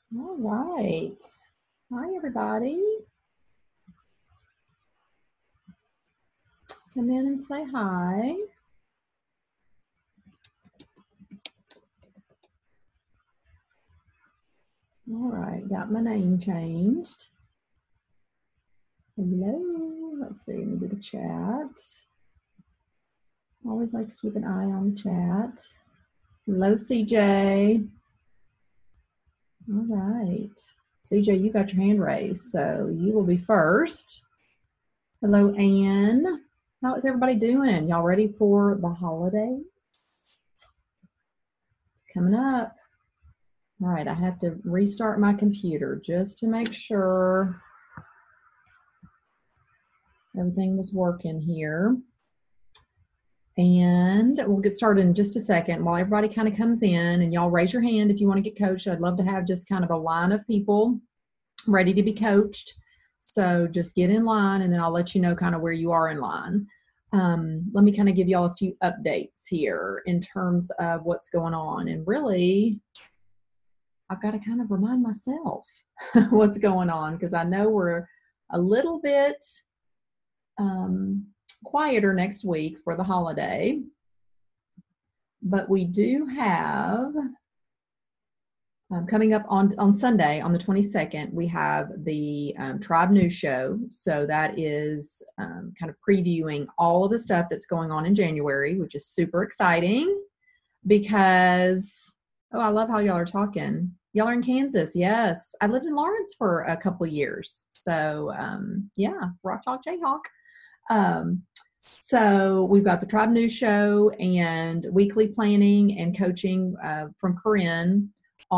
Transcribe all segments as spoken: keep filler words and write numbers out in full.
All right. Hi, everybody. Come in and say hi. All right, got my name changed. Hello. Let's see, let me do the chat. Always like to keep an eye on the chat. Hello, C J. All right. C J, you got your hand raised, so you will be first. Hello, Anne. How is everybody doing? Y'all ready for the holidays? It's coming up. All right, I have to restart my computer just to make sure everything was working here. And we'll get started in just a second while everybody kind of comes in, and y'all raise your hand if you want to get coached. I'd love to have just kind of a line of people ready to be coached. So just get in line, and then I'll let you know kind of where you are in line. Um, let me kind of give y'all a few updates here in terms of what's going on. And really, I've got to kind of remind myself what's going on, because I know we're a little bit um, quieter next week for the holiday, but we do have um, coming up on on Sunday on the twenty-second, we have the um, Tribe News Show. So that is um, kind of previewing all of the stuff that's going on in January, which is super exciting because, oh, I love how y'all are talking. Y'all are in Kansas. Yes. I lived in Lawrence for a couple years. So um, yeah, Rock Chalk Jayhawk. Um, so we've got the Tribe News Show and weekly planning and coaching uh, from Corinne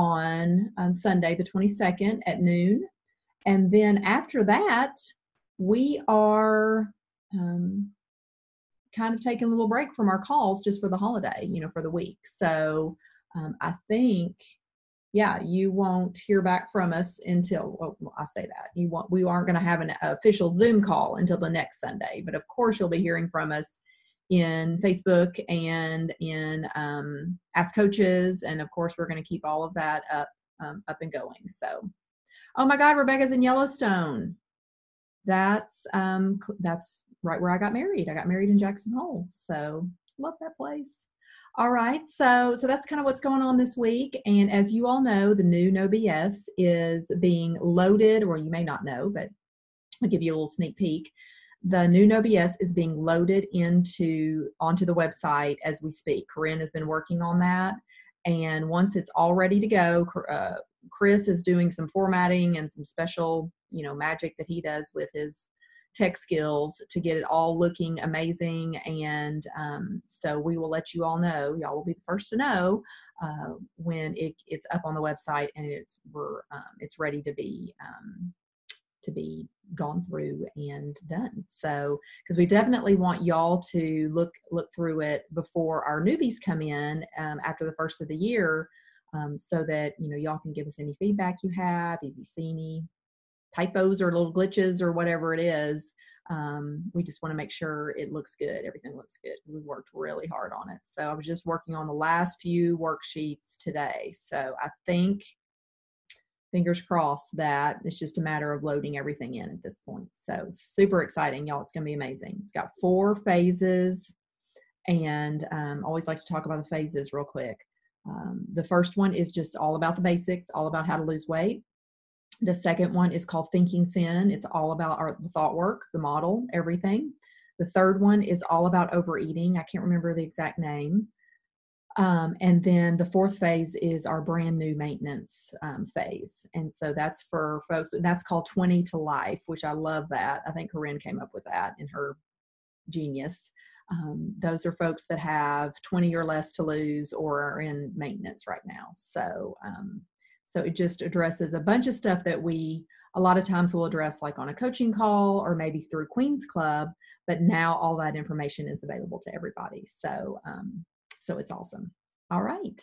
on um, Sunday, the twenty-second at noon. And then after that, we are um, kind of taking a little break from our calls just for the holiday, you know, for the week. So um, I think, yeah, you won't hear back from us until, well, I say that you won't, we aren't going to have an official Zoom call until the next Sunday, but of course you'll be hearing from us in Facebook and in um, Ask Coaches. And of course, we're going to keep all of that up, um, up and going. So, oh my God, Rebecca's in Yellowstone. That's, um, that's right where I got married. I got married in Jackson Hole. So love that place. All right, so so that's kind of what's going on this week. And as you all know, the new No B S is being loaded, or you may not know, but I'll give you a little sneak peek. The new No B S is being loaded into onto the website as we speak. Corinne has been working on that, and once it's all ready to go, uh, Chris is doing some formatting and some special, you know, magic that he does with his tech skills to get it all looking amazing. And um, so we will let you all know. Y'all will be the first to know uh, when it, it's up on the website and it's we're um, it's ready to be um, to be gone through and done. So because we definitely want y'all to look look through it before our newbies come in um, after the first of the year, um, so that you know y'all can give us any feedback you have. If you see any typos or little glitches or whatever it is, um, we just want to make sure it looks good. Everything looks good. We worked really hard on it. So I was just working on the last few worksheets today. So I think, fingers crossed, that it's just a matter of loading everything in at this point. So super exciting, y'all. It's going to be amazing. It's got four phases, and um, I always like to talk about the phases real quick. Um, the first one is just all about the basics, all about how to lose weight. The second one is called Thinking Thin. It's all about our the thought work, the model, everything. The third one is all about overeating. I can't remember the exact name. Um, and then the fourth phase is our brand new maintenance um, phase. And so that's for folks, that's called twenty to Life, which I love that. I think Corinne came up with that in her genius. Um, those are folks that have twenty or less to lose or are in maintenance right now. So, um, so it just addresses a bunch of stuff that we a lot of times will address like on a coaching call or maybe through Queen's Club, but now all that information is available to everybody. So, um, so it's awesome. All right.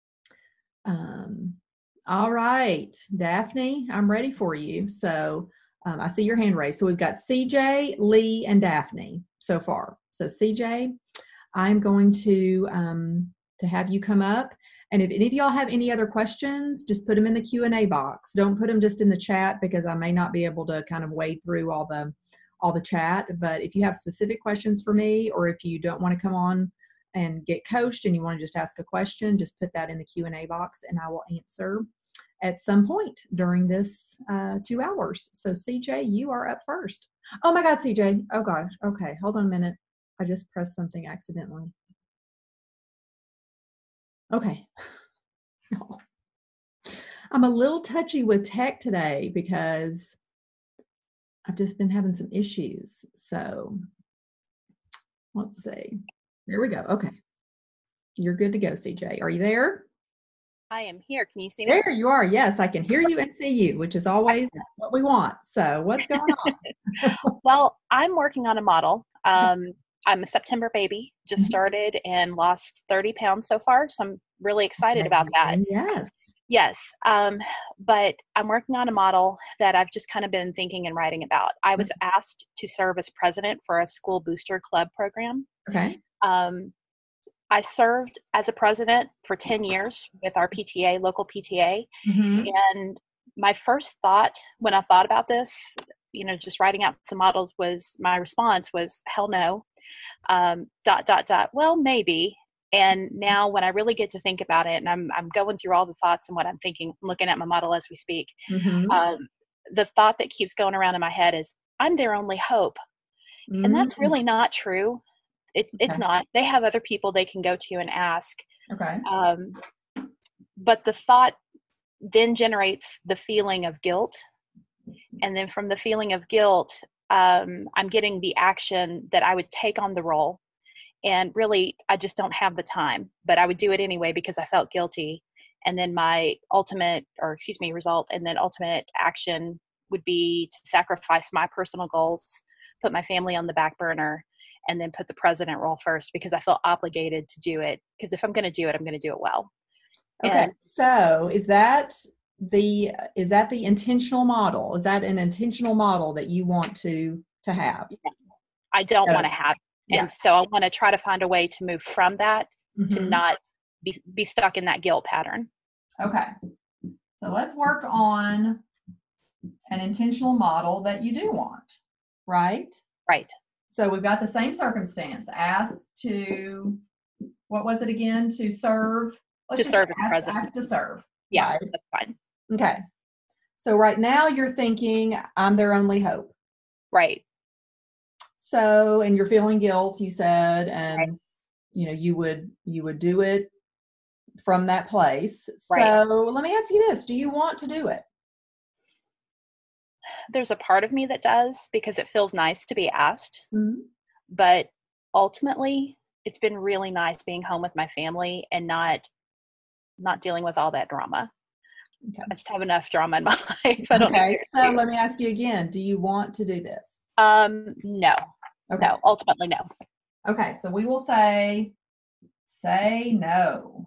Um, all right, Daphne, I'm ready for you. So um, I see your hand raised. So we've got C J, Lee, and Daphne so far. So C J, I'm going to um, to have you come up. And if any of y'all have any other questions, just put them in the Q and A box. Don't put them just in the chat because I may not be able to kind of wade through all the all the chat. But if you have specific questions for me, or if you don't want to come on and get coached and you want to just ask a question, just put that in the Q and A box and I will answer at some point during this uh, two hours. So C J, you are up first. Oh my God, C J. Oh gosh. Okay, hold on a minute. I just pressed something accidentally. Okay. I'm a little touchy with tech today because I've just been having some issues. So let's see. There we go. Okay. You're good to go, C J. Are you there? I am here. Can you see me? There you are. Yes, I can hear you and see you, which is always what we want. So what's going on? Well, I'm working on a model. Um, I'm a September baby, just started and lost thirty pounds so far. So I'm really excited about that. Yes. Yes. Um, but I'm working on a model that I've just kind of been thinking and writing about. I was asked to serve as president for a school booster club program. Okay. Um, I served as a president for ten years with our P T A, local P T A. Mm-hmm. And my first thought when I thought about this, you know, just writing out some models was, my response was, hell no, um, dot, dot, dot. Well, maybe. And now when I really get to think about it and I'm, I'm going through all the thoughts and what I'm thinking, looking at my model as we speak, mm-hmm. um, the thought that keeps going around in my head is, I'm their only hope. Mm-hmm. And that's really not true. It, okay. It's not. They have other people they can go to and ask. Okay. Um, but the thought then generates the feeling of guilt. And then from the feeling of guilt, um, I'm getting the action that I would take on the role. And really, I just don't have the time. But I would do it anyway because I felt guilty. And then my ultimate, or excuse me, result, and then ultimate action would be to sacrifice my personal goals, put my family on the back burner, and then put the president role first because I felt obligated to do it. Because if I'm going to do it, I'm going to do it well. Okay. And so is that the, is that the intentional model? Is that an intentional model that you want to, to have? I don't so, want to have. Yeah. And so I want to try to find a way to move from that mm-hmm. to not be, be stuck in that guilt pattern. Okay. So let's work on an intentional model that you do want, right? Right. So we've got the same circumstance, asked to, what was it again? To serve? Let's to serve as president. Asked to serve. Yeah, right? That's fine. Okay. So right now you're thinking, I'm their only hope. Right. So, and you're feeling guilt, you said, and, right. you know, you would, you would do it from that place. Right. So let me ask you this. Do you want to do it? There's a part of me that does because it feels nice to be asked. Mm-hmm. But ultimately, it's been really nice being home with my family and not not dealing with all that drama. Okay. I just have enough drama in my life. I don't okay, so let me ask you again. Do you want to do this? Um, no. Okay. No, ultimately no. Okay, so we will say, say no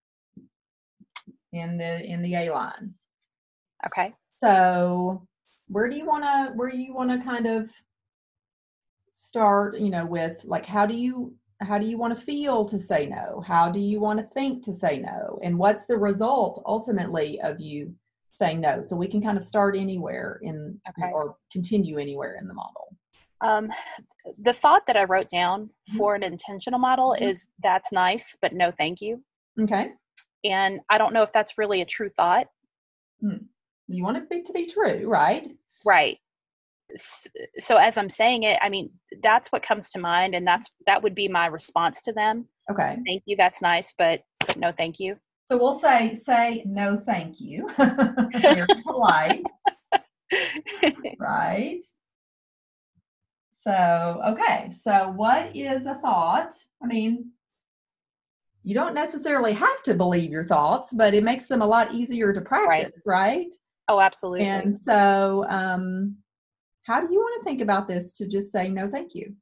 in the in the A line. Okay. So where do you want to, where do you want to kind of start, you know, with like, how do you, how do you want to feel to say no? How do you want to think to say no? And what's the result ultimately of you saying no? So we can kind of start anywhere in, okay. or continue anywhere in the model. Um, the thought that I wrote down mm-hmm. for an intentional model mm-hmm. is that's nice, but no, thank you. Okay. And I don't know if that's really a true thought. Hmm. You want it to be, to be true, right? Right. So as I'm saying it, I mean, that's what comes to mind. And that's, that would be my response to them. Okay. Thank you. That's nice, but, but no, thank you. So we'll say, say no, thank you. Very polite. Right. So, okay. So what is a thought? I mean, you don't necessarily have to believe your thoughts, but it makes them a lot easier to practice, right? right? Oh, absolutely. And so, um, how do you want to think about this to just say, no, thank you?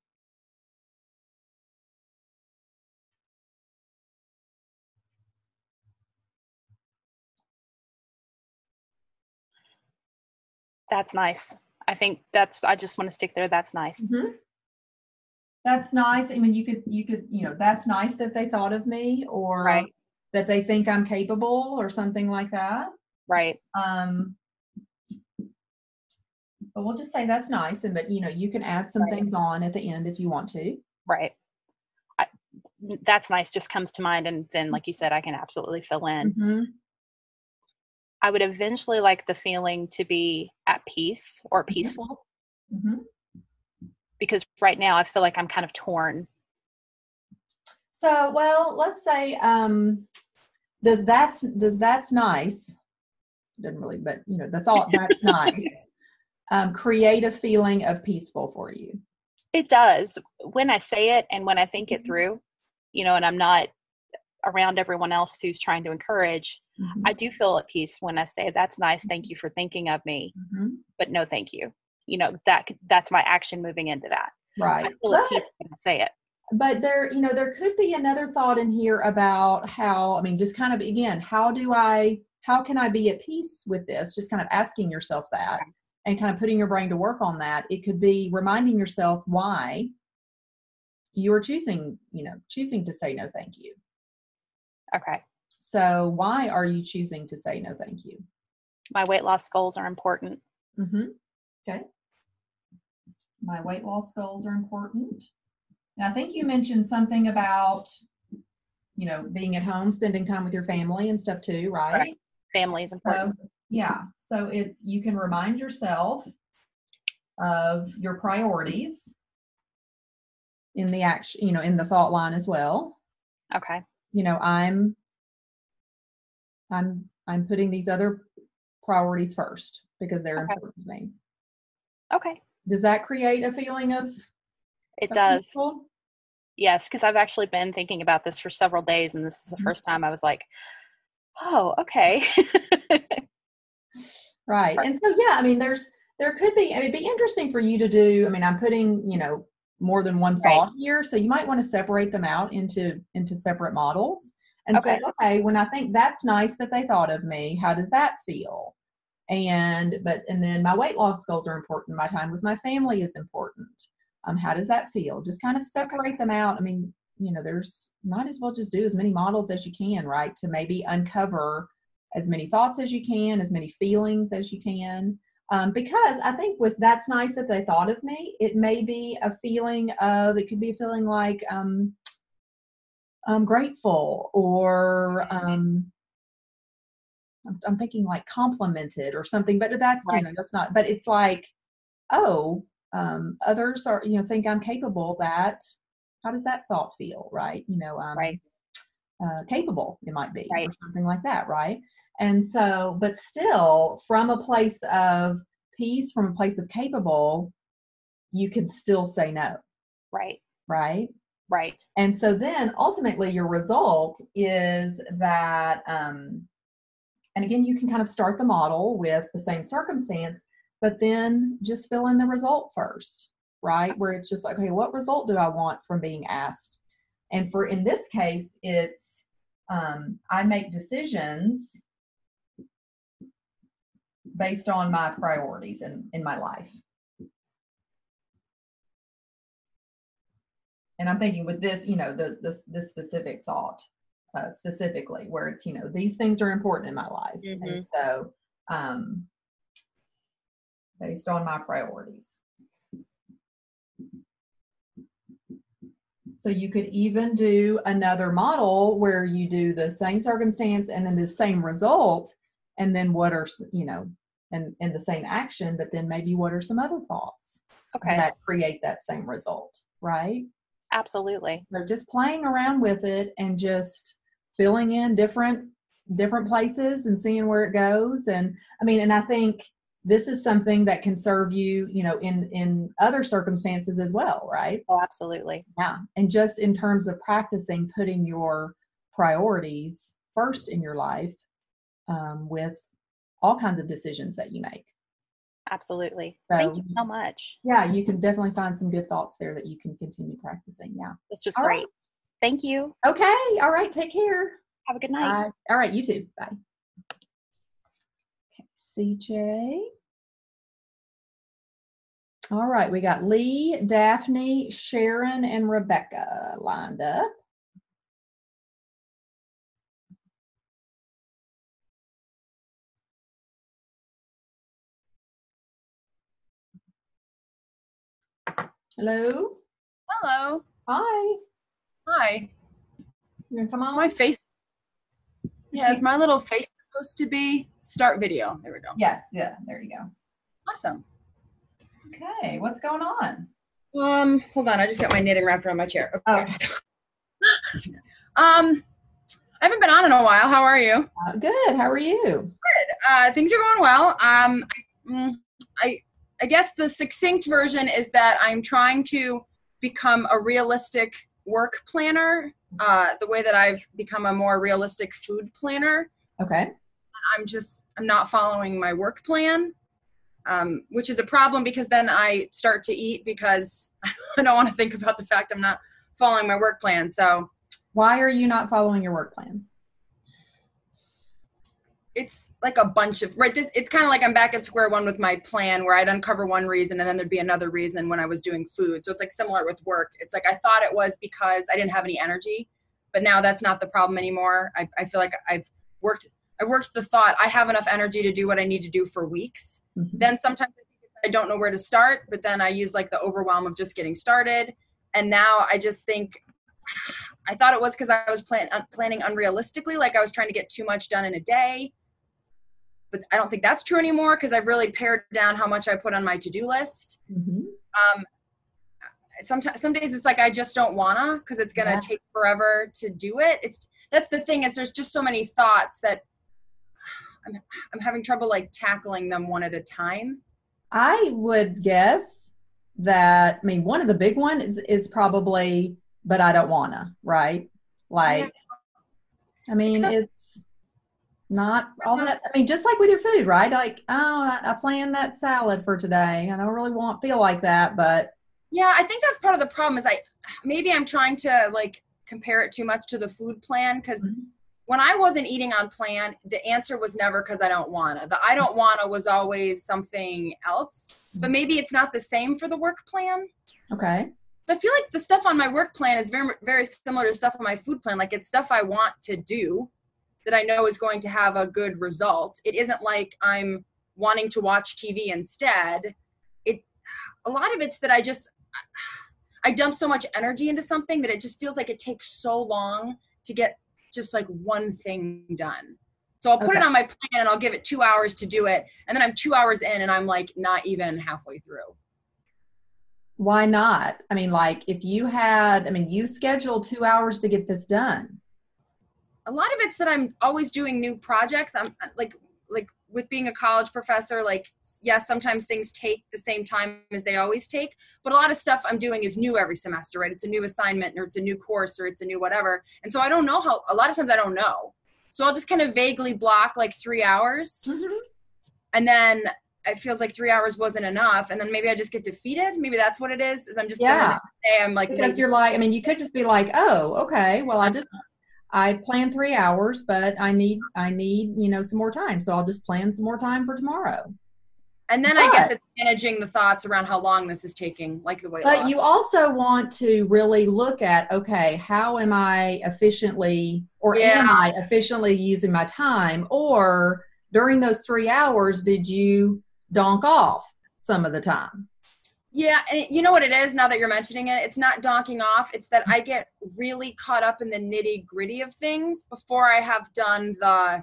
That's nice. I think that's, I just want to stick there. That's nice. Mm-hmm. That's nice. I mean, you could, you could, you know, that's nice that they thought of me, or, right. that they think I'm capable or something like that. Right. Um, but we'll just say that's nice. And, but, you know, you can add some Right. things on at the end if you want to. Right. I, that's nice just comes to mind. And then, like you said, I can absolutely fill in. Mm-hmm. I would eventually like the feeling to be at peace or peaceful. Mm-hmm. Because right now I feel like I'm kind of torn. So, well, let's say, um, does that's, does that's nice. Doesn't really, but you know, the thought that's nice, um, create a feeling of peaceful for you. It does. When I say it and when I think it through, you know, and I'm not around everyone else who's trying to encourage, mm-hmm. I do feel at peace when I say, that's nice. Thank you for thinking of me, mm-hmm. but no, thank you. You know, that that's my action moving into that. Right. I feel at peace when I say it. But there, you know, there could be another thought in here about how, I mean, just kind of, again, how do I, how can I be at peace with this? Just kind of asking yourself that and kind of putting your brain to work on that. It could be reminding yourself why you're choosing, you know, choosing to say no, thank you. Okay. So why are you choosing to say no, thank you? My weight loss goals are important. Mm-hmm. Okay. My weight loss goals are important. And I think you mentioned something about, you know, being at home, spending time with your family and stuff too, right? Right. Family is important. So, yeah. So it's, you can remind yourself of your priorities in the action, you know, in the thought line as well. Okay. You know, I'm, I'm, I'm putting these other priorities first because they're okay. important to me. Okay. Does that create a feeling of? It does. Peaceful? Yes, because I've actually been thinking about this for several days, and this is the mm-hmm. first time I was like, oh, okay. Right. And so, yeah, I mean, there's, there could be, I mean, it'd be interesting for you to do, I mean, I'm putting, you know, more than one thought right. here. So you might want to separate them out into, into separate models and okay. say, okay, when I think that's nice that they thought of me, how does that feel? And, but, and then my weight loss goals are important. My time with my family is important. Um, how does that feel? Just kind of separate okay. them out. I mean, you know, there's, might as well just do as many models as you can, right? To maybe uncover as many thoughts as you can, as many feelings as you can. Um, because I think with that's nice that they thought of me, it may be a feeling of, it could be a feeling like um, I'm grateful or um, I'm, I'm thinking like complimented or something, but that's, right. you know, that's not, but it's like, oh, um, others are, you know, think I'm capable of that. How does that thought feel? Right. You know, um, right. uh, capable it might be right. or something like that. Right. And so, but still from a place of peace, from a place of capable, you can still say no. Right. Right. Right. And so then ultimately your result is that, um, and again, you can kind of start the model with the same circumstance, but then just fill in the result first, right? Where it's just like, okay, what result do I want from being asked? And for, in this case, it's, um, I make decisions based on my priorities in, in my life. And I'm thinking with this, you know, this, this, this specific thought, uh, specifically where it's, you know, these things are important in my life. Mm-hmm. And so, um, based on my priorities. So you could even do another model where you do the same circumstance and then the same result. And then what are, you know, and, and the same action, but then maybe what are some other thoughts okay. that create that same result, right? Absolutely. So just playing around with it and just filling in different, different places and seeing where it goes. And I mean, and I think this is something that can serve you, you know, in, in other circumstances as well, right? Oh, absolutely. Yeah. And just in terms of practicing putting your priorities first in your life um, with all kinds of decisions that you make. Absolutely. So, thank you so much. Yeah, you can definitely find some good thoughts there that you can continue practicing. Yeah. This was all great. Right. Thank you. Okay. All right. Take care. Have a good night. Uh, all right. You too. Bye. Okay. C J. All right. We got Lee, Daphne, Sharon, and Rebecca lined up. Hello. Hello. Hi. Hi. You gonna come on? My face. Yeah, is my little face supposed to be start video? There we go. Yes. Yeah. There you go. Awesome. Okay. What's going on? Um, hold on. I just got my knitting wrapped around my chair. Okay. um, I haven't been on in a while. How are you? Uh, good. How are you? Good. Uh, things are going well. Um, I, I, I guess the succinct version is that I'm trying to become a realistic work planner. Uh, the way that I've become a more realistic food planner. Okay. I'm just, I'm not following my work plan, um, which is a problem because then I start to eat because I don't want to think about the fact I'm not following my work plan. So why are you not following your work plan? It's like a bunch of, right, this, it's kind of like I'm back at square one with my plan where I'd uncover one reason and then there'd be another reason when I was doing food. So it's like similar with work. It's like I thought it was because I didn't have any energy, but now that's not the problem anymore. I, I feel like I've worked, I've worked the thought I have enough energy to do what I need to do for weeks. Mm-hmm. Then sometimes I don't know where to start, but then I use like the overwhelm of just getting started. And now I just think, I thought it was because I was plan, planning unrealistically, like I was trying to get too much done in a day. But I don't think that's true anymore because I've really pared down how much I put on my to-do list. Mm-hmm. Um, sometimes, some days it's like I just don't wanna because it's gonna yeah. take forever to do it. It's that's the thing is there's just so many thoughts that I'm I'm having trouble like tackling them one at a time. I would guess that I mean one of the big ones is is probably but I don't wanna, right? Like yeah. I mean Except- it's not all that, I mean, just like with your food, right? Like, oh, I, I planned that salad for today. I don't really want feel like that, but. Yeah, I think that's part of the problem is I, maybe I'm trying to like compare it too much to the food plan. Cause mm-hmm. when I wasn't eating on plan, the answer was never cause I don't wanna. The I don't wanna was always something else, but maybe it's not the same for the work plan. Okay. So I feel like the stuff on my work plan is very, very similar to stuff on my food plan. Like it's stuff I want to do that I know is going to have a good result. It isn't like I'm wanting to watch T V instead. It, a lot of it's that I just, I dump so much energy into something that it just feels like it takes so long to get just like one thing done. So I'll put okay. it on my plan and I'll give it two hours to do it. And then I'm two hours in and I'm like not even halfway through. Why not? I mean, like if you had, I mean, you scheduled two hours to get this done. A lot of it's that I'm always doing new projects. I'm like, like with being a college professor, like, yes, sometimes things take the same time as they always take, but a lot of stuff I'm doing is new every semester, right? It's a new assignment or it's a new course or it's a new whatever. And so I don't know how, a lot of times I don't know. So I'll just kind of vaguely block like three hours mm-hmm. and then it feels like three hours wasn't enough. And then maybe I just get defeated. Maybe that's what it is, is I'm just, yeah. Day, I'm like, because maybe- you're like, I mean, you could just be like, oh, okay, well, I just, I plan three hours, but I need, I need, you know, some more time. So I'll just plan some more time for tomorrow. And then but, I guess it's managing the thoughts around how long this is taking, like the weight but loss. But you also want to really look at, okay, how am I efficiently, or yeah. am I efficiently using my time? Or during those three hours, did you donk off some of the time? Yeah, and you know what it is now that you're mentioning it? It's not donking off. It's that I get really caught up in the nitty gritty of things before I have done the,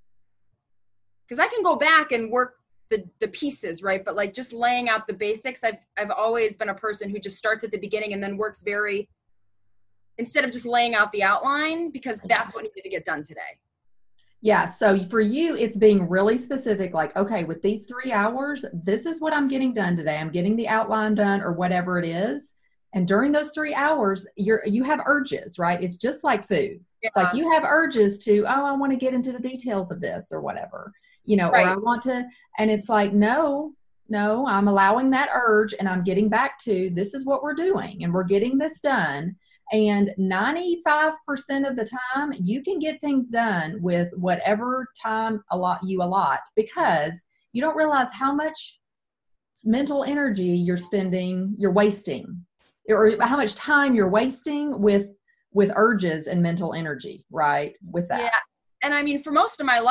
because I can go back and work the, the pieces, right? But like just laying out the basics, I've I've always been a person who just starts at the beginning and then works very, instead of just laying out the outline, because that's what needed to get done today. Yeah. So for you, it's being really specific, like, okay, with these three hours, this is what I'm getting done today. I'm getting the outline done or whatever it is. And during those three hours, you're, you have urges, right? It's just like food. Yeah. It's like you have urges to, oh, I want to get into the details of this or whatever, you know, right. or I want to, and it's like, no, no, I'm allowing that urge and I'm getting back to, this is what we're doing and we're getting this done. And ninety-five percent of the time, you can get things done with whatever time allot you allot, because you don't realize how much mental energy you're spending, you're wasting, or how much time you're wasting with with urges and mental energy, right? With that. Yeah. And I mean, for most of my life,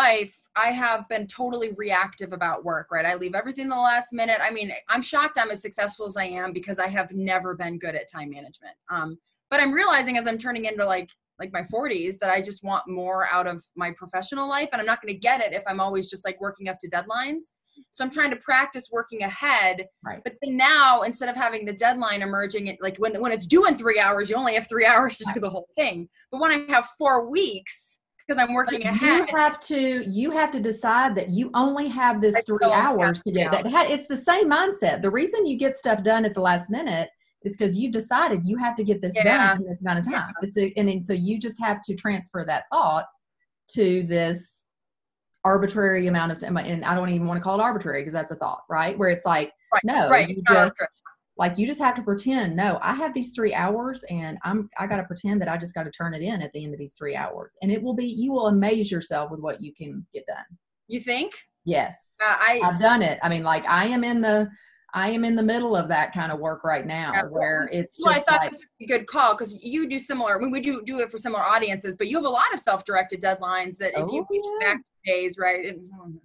I have been totally reactive about work, right? I leave everything the last minute. I mean, I'm shocked I'm as successful as I am because I have never been good at time management. Um, but I'm realizing as I'm turning into like, like my forties that I just want more out of my professional life. And I'm not going to get it if I'm always just like working up to deadlines. So I'm trying to practice working ahead. Right. But then now, instead of having the deadline emerging, it, like when, when it's due in three hours, you only have three hours to do the whole thing. But when I have four weeks, because I'm working but ahead. You have to, you have to decide that you only have this three so, hours yeah, to get that. It's the same mindset. The reason you get stuff done at the last minute is because you decided you have to get this yeah. done in this amount of time. Yeah. And then, so you just have to transfer that thought to this arbitrary amount of time. And I don't even want to call it arbitrary because that's a thought, right? Where it's like, right, no, right. you just, like you just have to pretend, no, I have these three hours and I'm, I got to pretend that I just got to turn it in at the end of these three hours. And it will be, you will amaze yourself with what you can get done. You think? Yes. Uh, I, I've done it. I mean, like I am in the, I am in the middle of that kind of work right now yeah, where it's well, just I thought like, that's a good call because you do similar. I mean, we do do it for similar audiences, but you have a lot of self-directed deadlines that if oh, you push yeah. back days, right? And,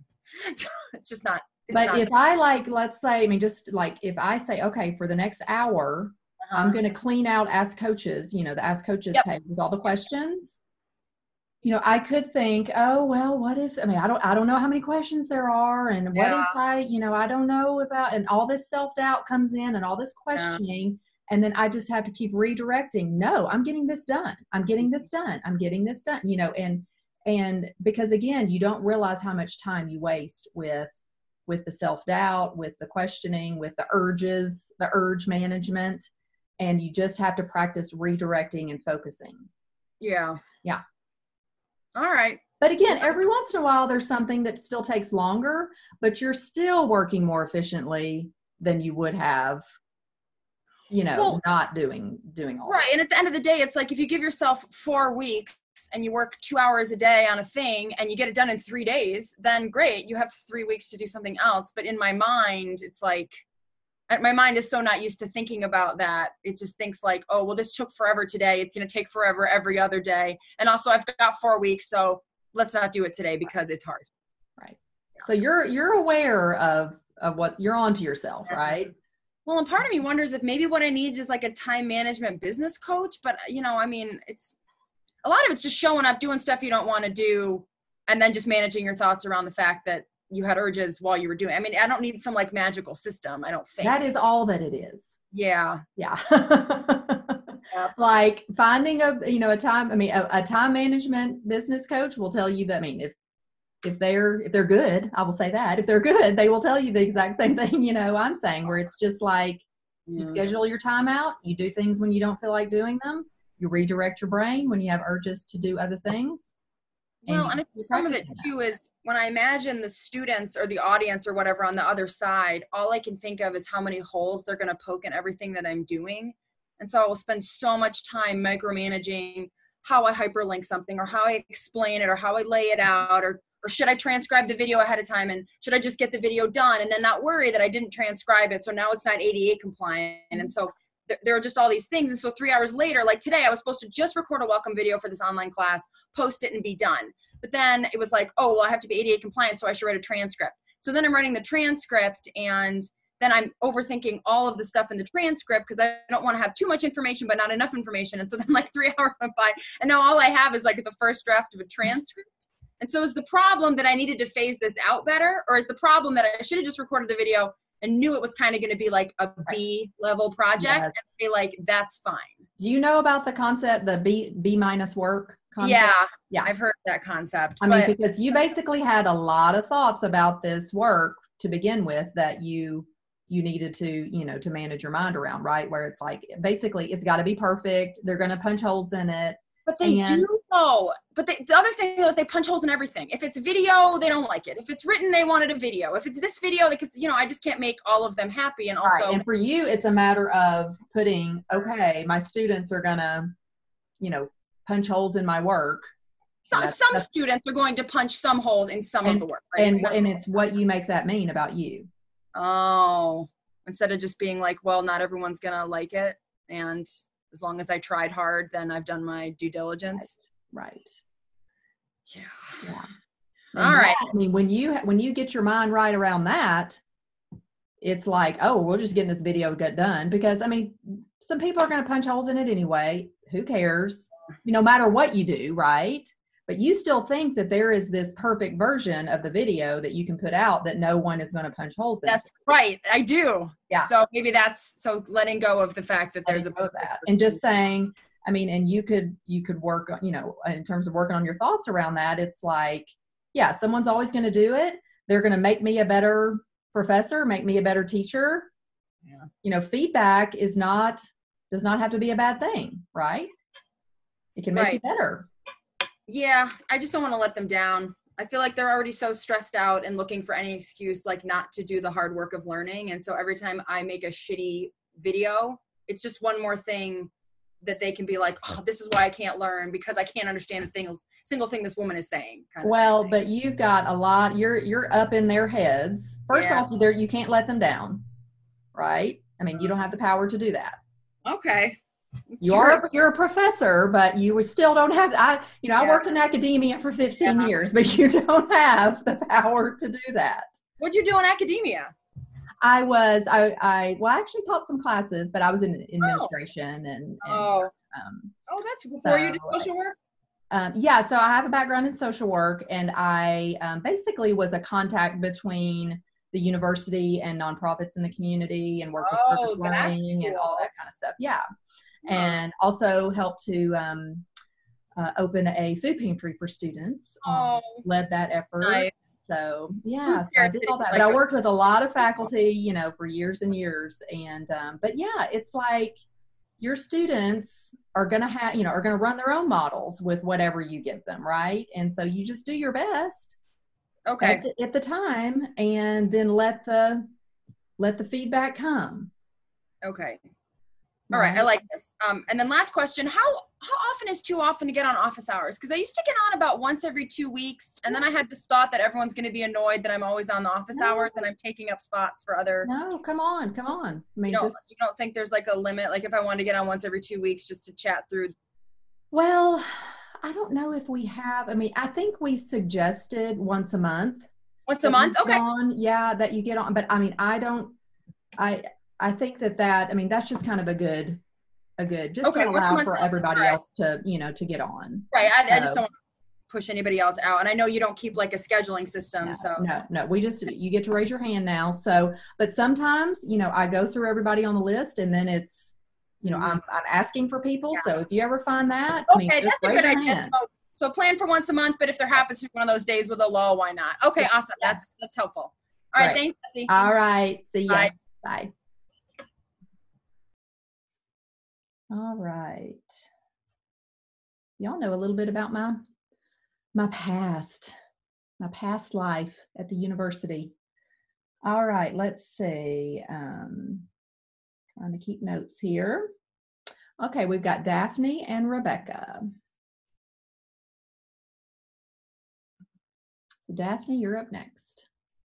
it's just not. It's but not if I like, let's say, I mean, just like if I say, okay, for the next hour, uh-huh. I'm going to clean out Ask Coaches, you know, the Ask Coaches yep. page with all the questions. You know, I could think, oh, well, what if, I mean, I don't, I don't know how many questions there are. And what yeah. if I, you know, I don't know about, and all this self-doubt comes in and all this questioning. Yeah. And then I just have to keep redirecting. No, I'm getting this done. I'm getting this done. I'm getting this done, you know, and, and because again, you don't realize how much time you waste with, with the self-doubt, with the questioning, with the urges, the urge management. And you just have to practice redirecting and focusing. Yeah. Yeah. All right. But again, every once in a while, there's something that still takes longer, but you're still working more efficiently than you would have, you know, well, not doing, doing all right. that. And at the end of the day, it's like, if you give yourself four weeks and you work two hours a day on a thing and you get it done in three days, then great. You have three weeks to do something else. But in my mind, it's like, my mind is so not used to thinking about that. It just thinks like, oh, well, this took forever today. It's going to take forever every other day. And also I've got four weeks, so let's not do it today because it's hard. Right. So you're, you're aware of, of what you're on to yourself, right? Well, and part of me wonders if maybe what I need is like a time management business coach. But, you know, I mean, it's a lot of it's just showing up, doing stuff you don't want to do, and then just managing your thoughts around the fact that you had urges while you were doing. I mean, I don't need some like magical system. I don't think that is all that it is. Yeah. Yeah. Yep. Like finding a, you know, a time, I mean, a, a time management business coach will tell you that, I mean, if, if they're, if they're good, I will say that if they're good, they will tell you the exact same thing, you know, I'm saying, where it's just like, you mm. schedule your time out, you do things when you don't feel like doing them, you redirect your brain when you have urges to do other things. Well, and I think some of it too is when I imagine the students or the audience or whatever on the other side, all I can think of is how many holes they're going to poke in everything that I'm doing. And so I will spend so much time micromanaging how I hyperlink something or how I explain it or how I lay it out, or, or should I transcribe the video ahead of time and should I just get the video done and then not worry that I didn't transcribe it. So now it's not A D A compliant. And so there are just all these things. And so three hours later, like today, I was supposed to just record a welcome video for this online class, post it and be done. But then it was like, oh, well, I have to be A D A compliant, so I should write a transcript. So then I'm writing the transcript, and then I'm overthinking all of the stuff in the transcript because I don't want to have too much information, but not enough information. And so then like three hours went by, and now all I have is like the first draft of a transcript. And so is the problem that I needed to phase this out better, or is the problem that I should have just recorded the video and knew it was kind of going to be like a B level project yes. and say like, that's fine. Do you know about the concept, the B, B minus work concept? Yeah. Yeah. I've heard that concept. I but, mean, because you basically had a lot of thoughts about this work to begin with that you, you needed to, you know, to manage your mind around, right? Where it's like, basically it's got to be perfect. They're going to punch holes in it. But they and, do though. But they, the other thing is they punch holes in everything. If it's video, they don't like it. If it's written, they wanted a video. If it's this video, because, you know, I just can't make all of them happy. And also. Right. And for you, it's a matter of putting, okay, my students are going to, you know, punch holes in my work. So, that's, some that's, students are going to punch some holes in some and, of the work. Right? And, it's and it's what you make that mean about you. Oh, instead of just being like, well, not everyone's going to like it. And as long as I tried hard, then I've done my due diligence. Right. Right. Yeah. Yeah. And All right. that, I mean, when you when you get your mind right around that, it's like, oh, we're just getting this video to get done. Because I mean, some people are going to punch holes in it anyway. Who cares? You know, no matter what you do, right? But you still think that there is this perfect version of the video that you can put out that no one is going to punch holes in. That's right. I do. Yeah. So maybe that's so letting go of the fact that there's a of that, and just saying, I mean, and you could you could work on, you know, in terms of working on your thoughts around that. It's like, yeah, someone's always going to do it. They're going to make me a better professor, make me a better teacher. Yeah. You know, feedback is not does not have to be a bad thing, right? It can make right. you better. Yeah, I just don't want to let them down. I feel like they're already so stressed out and looking for any excuse, like not to do the hard work of learning. And so every time I make a shitty video, it's just one more thing that they can be like, oh, this is why I can't learn, because I can't understand a single, single thing this woman is saying. Kind of well, thing. But you've got a lot, you're, you're up in their heads. First yeah. off, there, you can't let them down, right? I mean, you don't have the power to do that. Okay. It's you true. are you're a professor, but you still don't have I you know yeah. I worked in academia for fifteen yeah. years, but you don't have the power to do that. What did you do in academia? I was I I well I actually taught some classes, but I was in administration oh. and, and oh um, oh that's before so, you did social work. Um, yeah, so I have a background in social work, and I um, basically was a contact between the university and nonprofits in the community, and work with oh, service learning cool. and all that kind of stuff. Yeah. And also helped to um, uh, open a food pantry for students. Um, oh, led that effort. Nice. So yeah, so I did all that. But I worked with a lot of faculty, you know, for years and years. And um, but yeah, it's like your students are gonna have, you know, are gonna run their own models with whatever you give them, right? And so you just do your best. Okay. At the, at the time, and then let the let the feedback come. Okay. All right, I like this. Um, and then last question, how how often is too often to get on office hours? Because I used to get on about once every two weeks, and then I had this thought that everyone's going to be annoyed that I'm always on the office no. hours and I'm taking up spots for other. No, come on, come on. I mean, you, don't, just... you don't think there's like a limit? Like if I wanted to get on once every two weeks just to chat through? Well, I don't know if we have. I mean, I think we suggested once a month. Once a month? Okay. On, yeah, that you get on. But I mean, I don't, I, I think that that, I mean, that's just kind of a good, a good, just okay, to allow for everybody right. else to, you know, to get on. Right. I, so, I just don't want to push anybody else out. And I know you don't keep like a scheduling system. No, so no, no, we just, you get to raise your hand now. So, but sometimes, you know, I go through everybody on the list, and then it's, you know, mm-hmm. I'm, I'm asking for people. Yeah. So if you ever find that, okay, I mean, that's a good idea. So, so plan for once a month, but if there happens to be one of those days with a lull, why not? Okay. Yeah. Awesome. That's, that's helpful. All right. right. Thanks, Betsy. All right. See ya. Bye. Bye. All right. Y'all know a little bit about my my past, my past life at the university. All right, let's see. Um, trying to keep notes here. Okay, we've got Daphne and Rebecca. So Daphne, you're up next.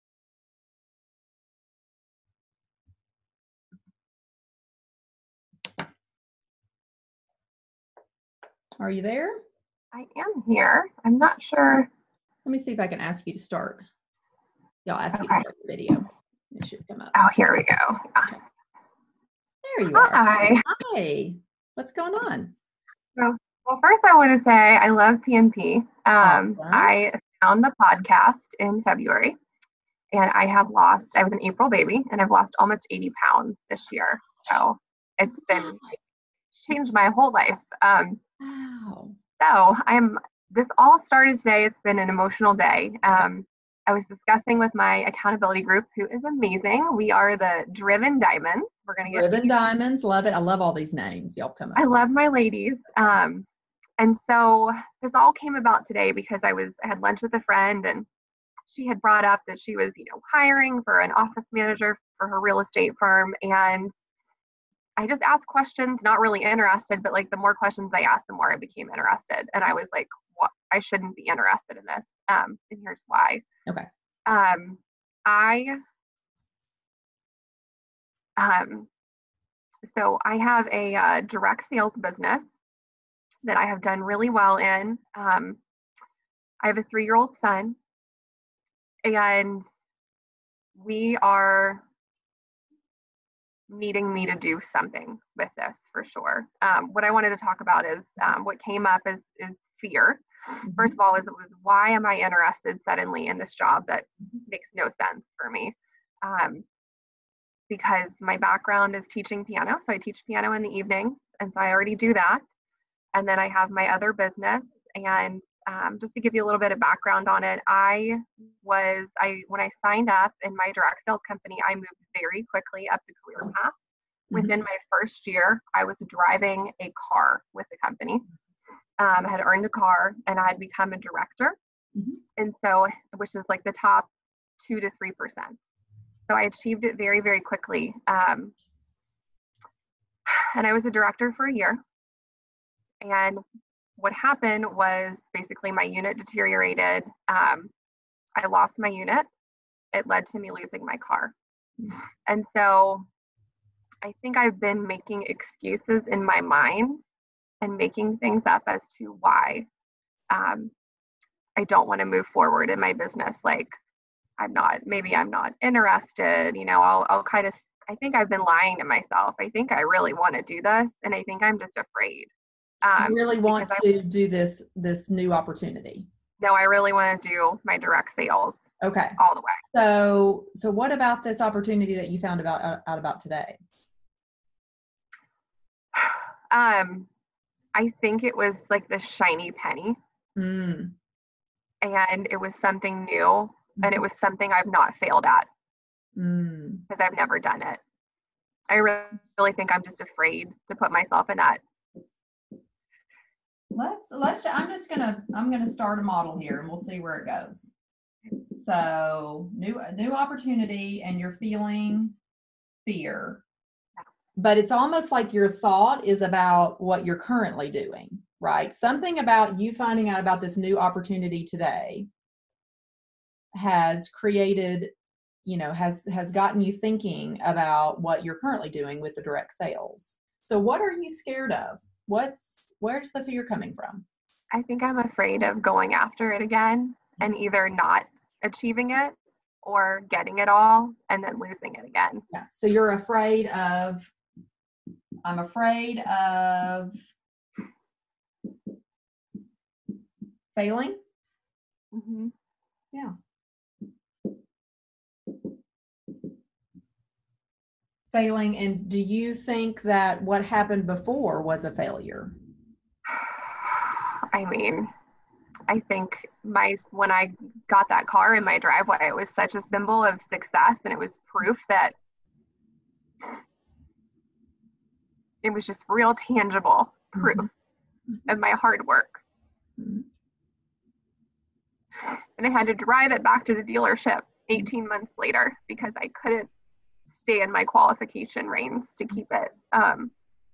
Are you there? I am here. I'm not sure. Let me see if I can ask you to start. Y'all ask okay. you to start the video. It should come up. Oh, here we go. Okay. There you Hi. are. Hi. What's going on? So, well, first I want to say I love P N P. Um, awesome. I found the podcast in February, and I have lost, I was an April baby, and I've lost almost eighty pounds this year. So it's been changed my whole life. Um, Wow. So I'm, this all started today. It's been an emotional day. Um, I was discussing with my accountability group, who is amazing. We are the Driven Diamonds. We're going to get Driven Diamonds. Love it. I love all these names. Y'all come up. I love my ladies. Um, and so this all came about today because I was, I had lunch with a friend, and she had brought up that she was, you know, hiring for an office manager for her real estate firm. And I just asked questions, not really interested, but like the more questions I asked, the more I became interested. And I was like, what? I shouldn't be interested in this. Um, and here's why. Okay. Um, I, um, so I have a uh, direct sales business that I have done really well in. Um, I have a three-year-old son, and we are needing me to do something with this for sure. Um, what I wanted to talk about is um, what came up is, is fear. Mm-hmm. First of all, is it was why am I interested suddenly in this job that makes no sense for me? Um, because my background is teaching piano. So I teach piano in the evenings, and so I already do that. And then I have my other business. And um, just to give you a little bit of background on it, I was, I when I signed up in my direct sales company, I moved very quickly up the career path. Mm-hmm. Within my first year, I was driving a car with the company. Um, I had earned a car, and I had become a director. Mm-hmm. And so, which is like the top two to three percent. So I achieved it very, very quickly. Um, and I was a director for a year. And what happened was basically my unit deteriorated. Um, I lost my unit. It led to me losing my car. And so I think I've been making excuses in my mind and making things up as to why um, I don't want to move forward in my business. Like, I'm not, maybe I'm not interested, you know, I'll, I'll kind of, I think I've been lying to myself. I think I really want to do this. And I think I'm just afraid. Um, you really want to I, do this, this new opportunity? No, I really want to do my direct sales. Okay. All the way. So, so what about this opportunity that you found about out, out about today? Um, I think it was like the shiny penny. Mm. And it was something new. Mm-hmm. And it was something I've not failed at. Mm. Because I've never done it. I really, really think I'm just afraid to put myself in that. Let's, let's, I'm just going to, I'm going to start a model here and we'll see where it goes. So new, new opportunity, and you're feeling fear, but it's almost like your thought is about what you're currently doing, right? Something about you finding out about this new opportunity today has created, you know, has, has gotten you thinking about what you're currently doing with the direct sales. So what are you scared of? What's, where's the fear coming from? I think I'm afraid of going after it again and either not achieving it or getting it all and then losing it again. Yeah. So you're afraid of, I'm afraid of failing. Mm-hmm. Yeah. Failing. And do you think that what happened before was a failure? I mean, I think my, when I got that car in my driveway, it was such a symbol of success, and it was proof that it was just real tangible proof mm-hmm. of my hard work. Mm-hmm. And I had to drive it back to the dealership eighteen months later because I couldn't stay in my qualification range to keep it. Um,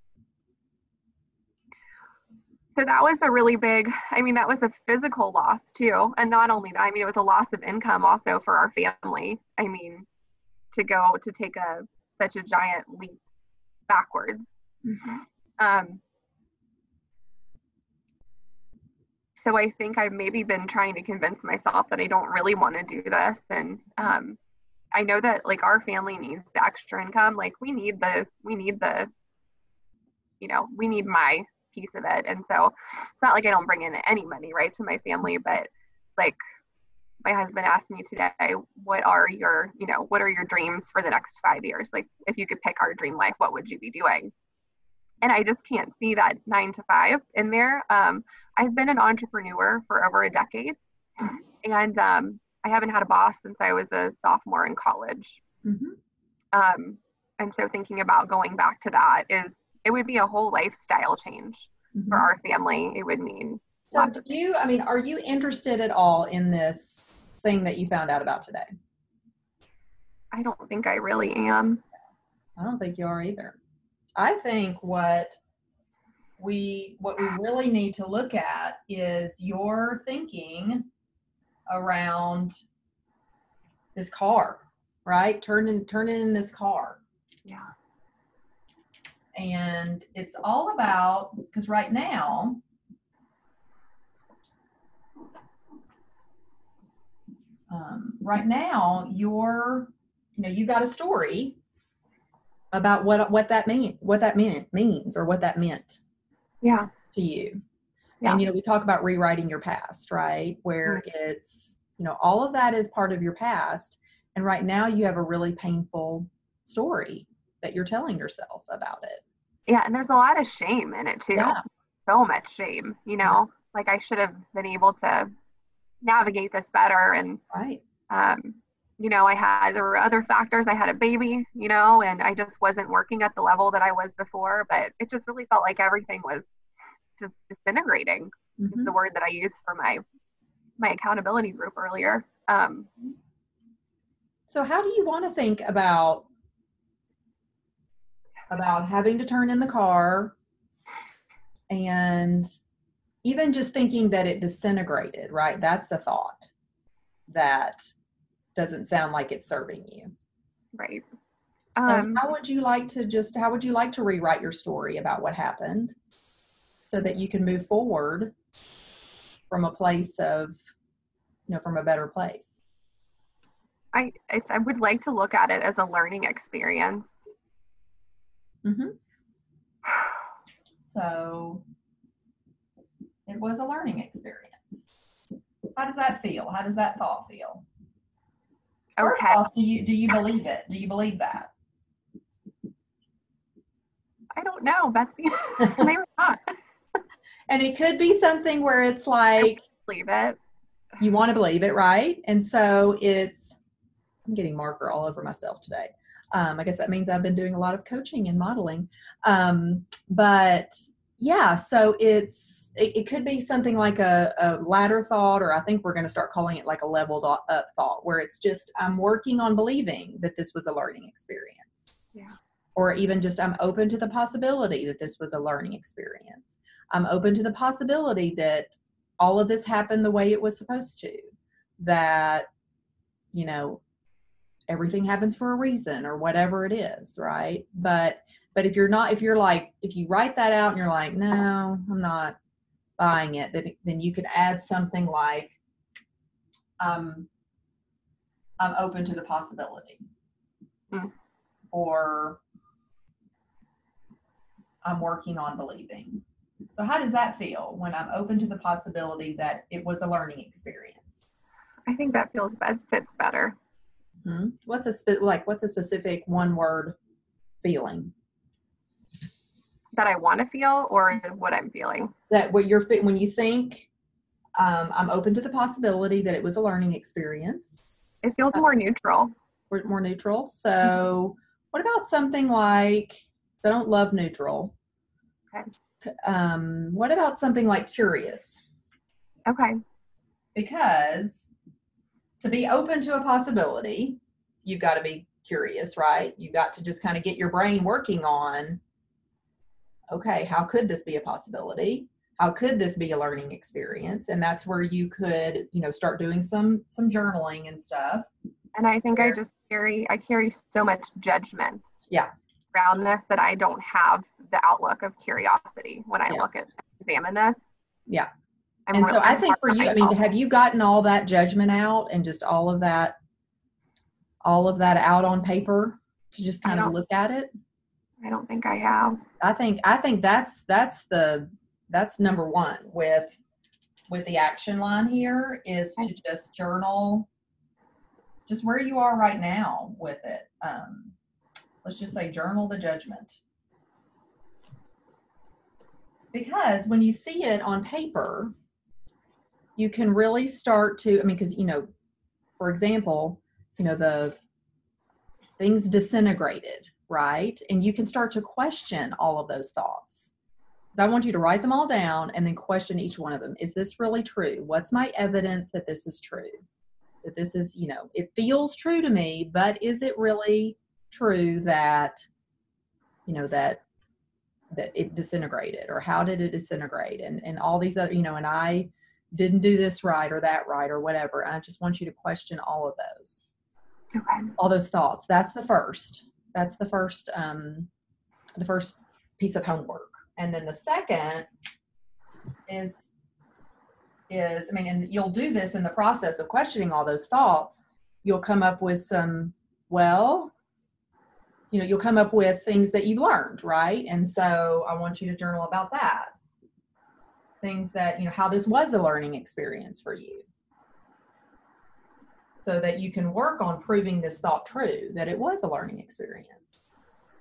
So that was a really big, I mean, that was a physical loss too. And not only that, I mean, it was a loss of income also for our family. I mean, to go to take a, such a giant leap backwards. Mm-hmm. Um, so I think I've maybe been trying to convince myself that I don't really want to do this. And um, I know that like our family needs the extra income. Like we need the, we need the, you know, we need my piece of it. And so it's not like I don't bring in any money, right, to my family, but like my husband asked me today, what are your, you know, what are your dreams for the next five years? Like if you could pick our dream life, what would you be doing? And I just can't see that nine to five in there. Um, I've been an entrepreneur for over a decade, and um, I haven't had a boss since I was a sophomore in college. Mm-hmm. Um, and so thinking about going back to that is, it would be a whole lifestyle change mm-hmm. for our family. It would mean. So do you, I mean, are you interested at all in this thing that you found out about today? I don't think I really am. I don't think you are either. I think what we, what we really need to look at is your thinking around this car, right? Turning, turning in this car. Yeah. And it's all about, because right now, um, right now you're, you know, you got a story about what what that mean what that meant means or what that meant yeah to you. yeah And you know, we talk about rewriting your past, right? Where mm-hmm. it's, you know, all of that is part of your past, and right now you have a really painful story that you're telling yourself about it. Yeah, and there's a lot of shame in it too. Yeah. So much shame, you know, yeah. like I should have been able to navigate this better. And right. um you know, I had, there were other factors. I had a baby, you know, and I just wasn't working at the level that I was before, but it just really felt like everything was just disintegrating. Mm-hmm. Is the word that I used for my, my accountability group earlier. Um, so how do you want to think about, about having to turn in the car and even just thinking that it disintegrated, right? That's the thought that doesn't sound like it's serving you. Right. So um, how would you like to just, how would you like to rewrite your story about what happened so that you can move forward from a place of, you know, from a better place? I, I, I would like to look at it as a learning experience. Mm-hmm. So it was a learning experience. How does that feel? How does that thought feel? Okay. First off, do you do you believe it? Do you believe that? I don't know, Betsy. Maybe not. And it could be something where it's like, I believe it. You want to believe it, right? And so it's, I'm getting marker all over myself today. Um, I guess that means I've been doing a lot of coaching and modeling. Um, but yeah, so it's, it, it could be something like a, a ladder thought, or I think we're going to start calling it like a leveled up thought, where it's just, I'm working on believing that this was a learning experience. Yeah. Or even just, I'm open to the possibility that this was a learning experience. I'm open to the possibility that all of this happened the way it was supposed to, that, you know, everything happens for a reason or whatever it is. Right. But, but if you're not, if you're like, if you write that out and you're like, no, I'm not buying it, then, then you could add something like, um, I'm open to the possibility. Mm. Or I'm working on believing. So how does that feel when I'm open to the possibility that it was a learning experience? I think that feels bad, sits better. Mm-hmm. What's a spe- like? What's a specific one word feeling that I want to feel, or what I'm feeling? That what you're when you think um, I'm open to the possibility that it was a learning experience. It feels more neutral. Or more neutral. So mm-hmm. What about something like? So I don't love neutral. Okay. Um, what about something like curious? Okay. Because to be open to a possibility, you've got to be curious, right? You've got to just kind of get your brain working on, okay, how could this be a possibility? How could this be a learning experience? And that's where you could, you know, start doing some some journaling and stuff. And I think where, I just carry, I carry so much judgment. Yeah. Around this that I don't have the outlook of curiosity when I yeah. look at examine this. Yeah. I'm and really, so I I'm think for you, I mean, have you gotten all that judgment out and just all of that, all of that out on paper to just kind of look at it? I don't think I have. I think, I think that's, that's the, that's number one with, with the action line here is to just journal just where you are right now with it. Um, let's just say journal the judgment. Because when you see it on paper, you can really start to, I mean, because, you know, for example, you know, the things disintegrated, right? And you can start to question all of those thoughts. So I want you to write them all down and then question each one of them. Is this really true? What's my evidence that this is true? That this is, you know, it feels true to me, but is it really true that, you know, that, that it disintegrated, or how did it disintegrate? And, and all these other, you know, and I didn't do this right or that right or whatever. And I just want you to question all of those, okay. all those thoughts. That's the first, that's the first, um, the first piece of homework. And then the second is, is, I mean, and you'll do this in the process of questioning all those thoughts. you'll come up with some, well, you know, you'll come up with things that you've learned, right? And so I want you to journal about that. Things that, you know, how this was a learning experience for you. So that you can work on proving this thought true, that it was a learning experience.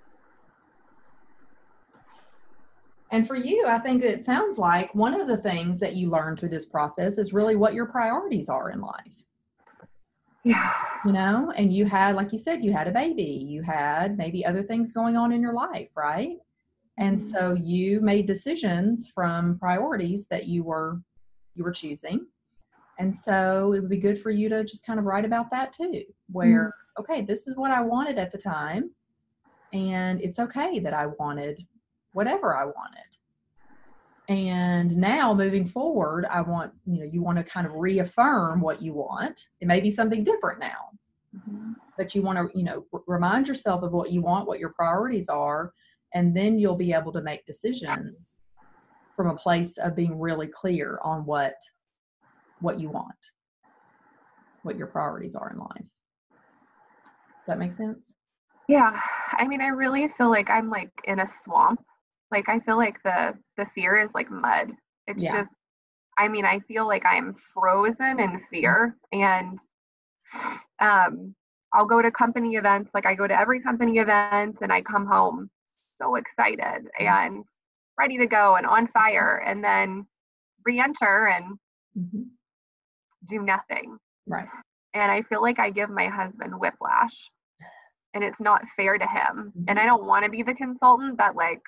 And for you, I think it sounds like one of the things that you learned through this process is really what your priorities are in life. Yeah. You know, and you had, like you said, you had a baby, you had maybe other things going on in your life, right? And Mm-hmm. so you made decisions from priorities that you were, you were choosing. And so it would be good for you to just kind of write about that too, where, mm-hmm. okay, this is what I wanted at the time. And it's okay that I wanted whatever I wanted. And now moving forward, I want, you know, you want to kind of reaffirm what you want. It may be something different now, mm-hmm. but you want to, you know, r- remind yourself of what you want, what your priorities are, and then you'll be able to make decisions from a place of being really clear on what, what you want, what your priorities are in life. Does that make sense? Yeah. I mean, I really feel like I'm like in a swamp. Like, I feel like the, the fear is like mud. It's yeah. just, I mean, I feel like I'm frozen in fear, and um, I'll go to company events. Like, I go to every company event and I come home so excited and ready to go and on fire, and then re-enter and mm-hmm. do nothing. Right. And I feel like I give my husband whiplash, and it's not fair to him. Mm-hmm. And I don't want to be the consultant that like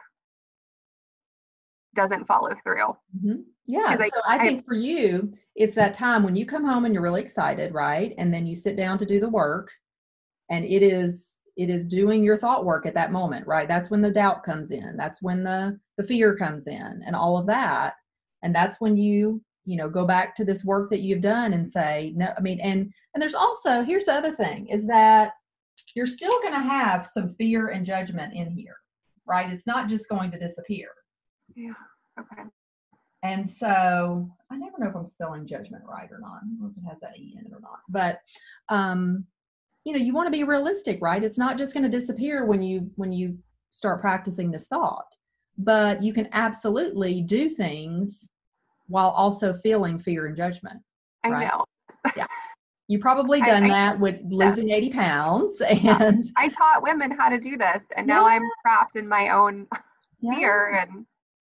doesn't follow through. Mm-hmm. Yeah. So I, I think for you, it's that time when you come home and you're really excited, right? And then you sit down to do the work, and it is, it is doing your thought work at that moment, right? That's when the doubt comes in. That's when the, the fear comes in and all of that. And that's when you, you know, go back to this work that you've done and say, no, I mean, and, and there's also, here's the other thing is that you're still going to have some fear and judgment in here, right? It's not just going to disappear. Yeah. Okay. And so I never know if I'm spelling judgment right or not. I don't know if it has that E in it or not. But, um, you know, you want to be realistic, right? It's not just going to disappear when you when you start practicing this thought. But you can absolutely do things while also feeling fear and judgment. Right? I know. Yeah. You probably done I, that I, with losing yeah. eighty pounds. And yeah. I taught women how to do this, and now yes. I'm trapped in my own yeah. fear. And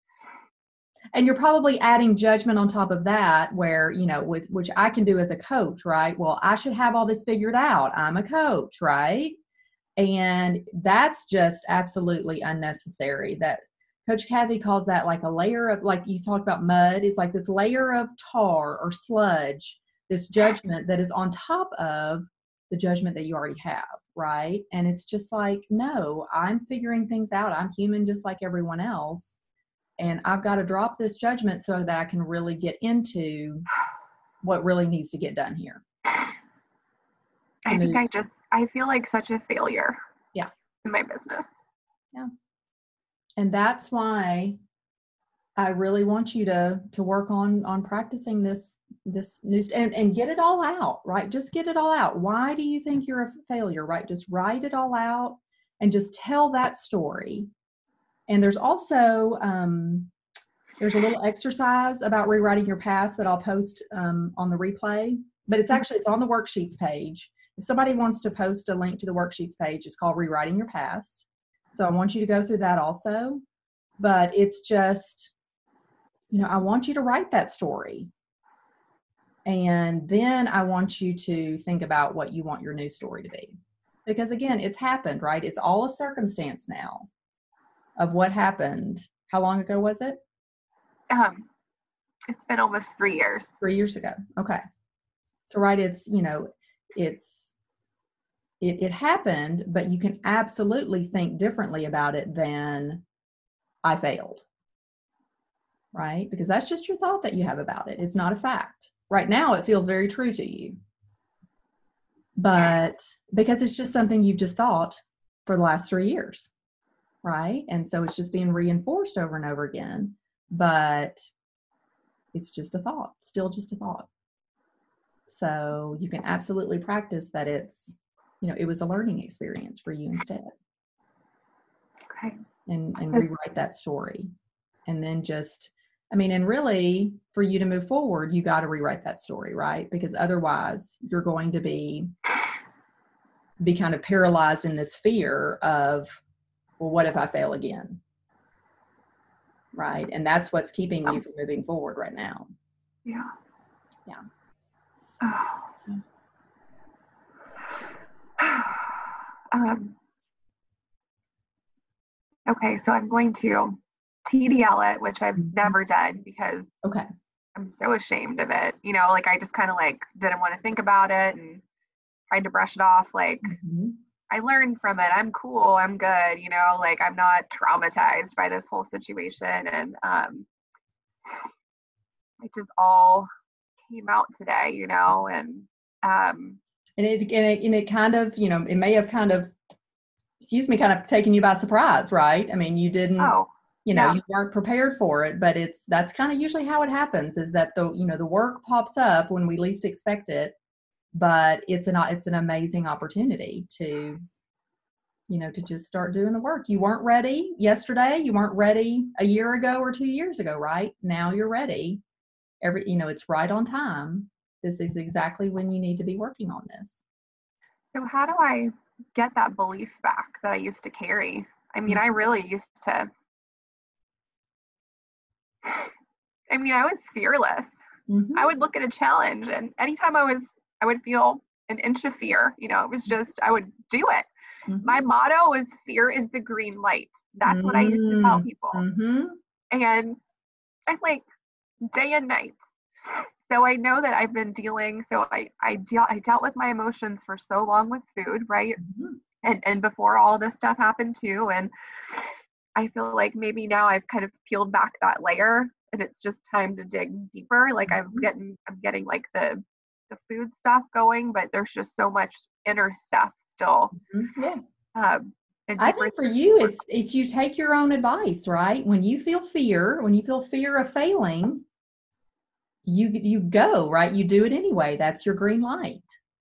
and you're probably adding judgment on top of that, where, you know, with which I can do as a coach, right? Well, I should have all this figured out. I'm a coach, right? And that's just absolutely unnecessary. That Coach Kathy calls that like a layer of, like you talked about mud, is like this layer of tar or sludge, this judgment that is on top of the judgment that you already have, right? And it's just like, no, I'm figuring things out. I'm human just like everyone else. And I've got to drop this judgment so that I can really get into what really needs to get done here. I think I just, I feel like such a failure. Yeah. In my business. Yeah. And that's why I really want you to, to work on, on practicing this, this new, and, and get it all out, right? Just get it all out. Why do you think you're a failure, right? Just write it all out and just tell that story. And there's also, um, there's a little exercise about rewriting your past that I'll post um, on the replay, but it's actually, it's on the worksheets page. If somebody wants to post a link to the worksheets page, it's called Rewriting Your Past. So I want you to go through that also, but it's just, you know, I want you to write that story. And then I want you to think about what you want your new story to be. Because again, it's happened, right? It's all a circumstance now of what happened. How long ago was it? Um, it's been almost three years. Three years ago. Okay. So, right, it's, you know, it's, it, it happened, but you can absolutely think differently about it than I failed. Right? Because that's just your thought that you have about it. It's not a fact. Right now, it feels very true to you. But because it's just something you've just thought for the last three years. Right? And so it's just being reinforced over and over again. But it's just a thought, still just a thought. So you can absolutely practice that it's, you know, it was a learning experience for you instead. Okay. And, and rewrite that story. And then just, I mean, and really for you to move forward, you got to rewrite that story, right? Because otherwise you're going to be, be kind of paralyzed in this fear of, well, what if I fail again? Right. And that's what's keeping you from moving forward right now. Yeah. Yeah. Oh. um, okay. So I'm going to T D L it, which I've Mm-hmm. never done because okay. I'm so ashamed of it. You know, like I just kind of like didn't want to think about it and tried to brush it off. Like Mm-hmm. I learned from it. I'm cool. I'm good. You know, like I'm not traumatized by this whole situation. And um, it just all came out today, you know, and um, and it, and it and it kind of, you know, it may have kind of, excuse me, kind of taken you by surprise, right? I mean, you didn't, oh, you know, yeah. you weren't prepared for it, but it's, that's kind of usually how it happens, is that the, you know, the work pops up when we least expect it, but it's an, it's an amazing opportunity to, you know, to just start doing the work. You weren't ready yesterday. You weren't ready a year ago or two years ago, right? Now you're ready. Every, you know, it's right on time. This is exactly when you need to be working on this. So how do I get that belief back that I used to carry? I mean, I really used to, I mean, I was fearless. Mm-hmm. I would look at a challenge and anytime I was, I would feel an inch of fear, you know, it was just, I would do it. Mm-hmm. My motto was fear is the green light. That's mm-hmm. what I used to tell people. Mm-hmm. And I'm like day and night. So I know that I've been dealing, so I, I, de- I dealt with my emotions for so long with food, right? Mm-hmm. And, and before all this stuff happened too. And I feel like maybe now I've kind of peeled back that layer and it's just time to dig deeper. Like I'm getting, I'm getting like the, the food stuff going, but there's just so much inner stuff still. Mm-hmm. Yeah. Um, I think for you, it's, it's, you take your own advice, right? When you feel fear, when you feel fear of failing, you, you go, right? You do it anyway. That's your green light.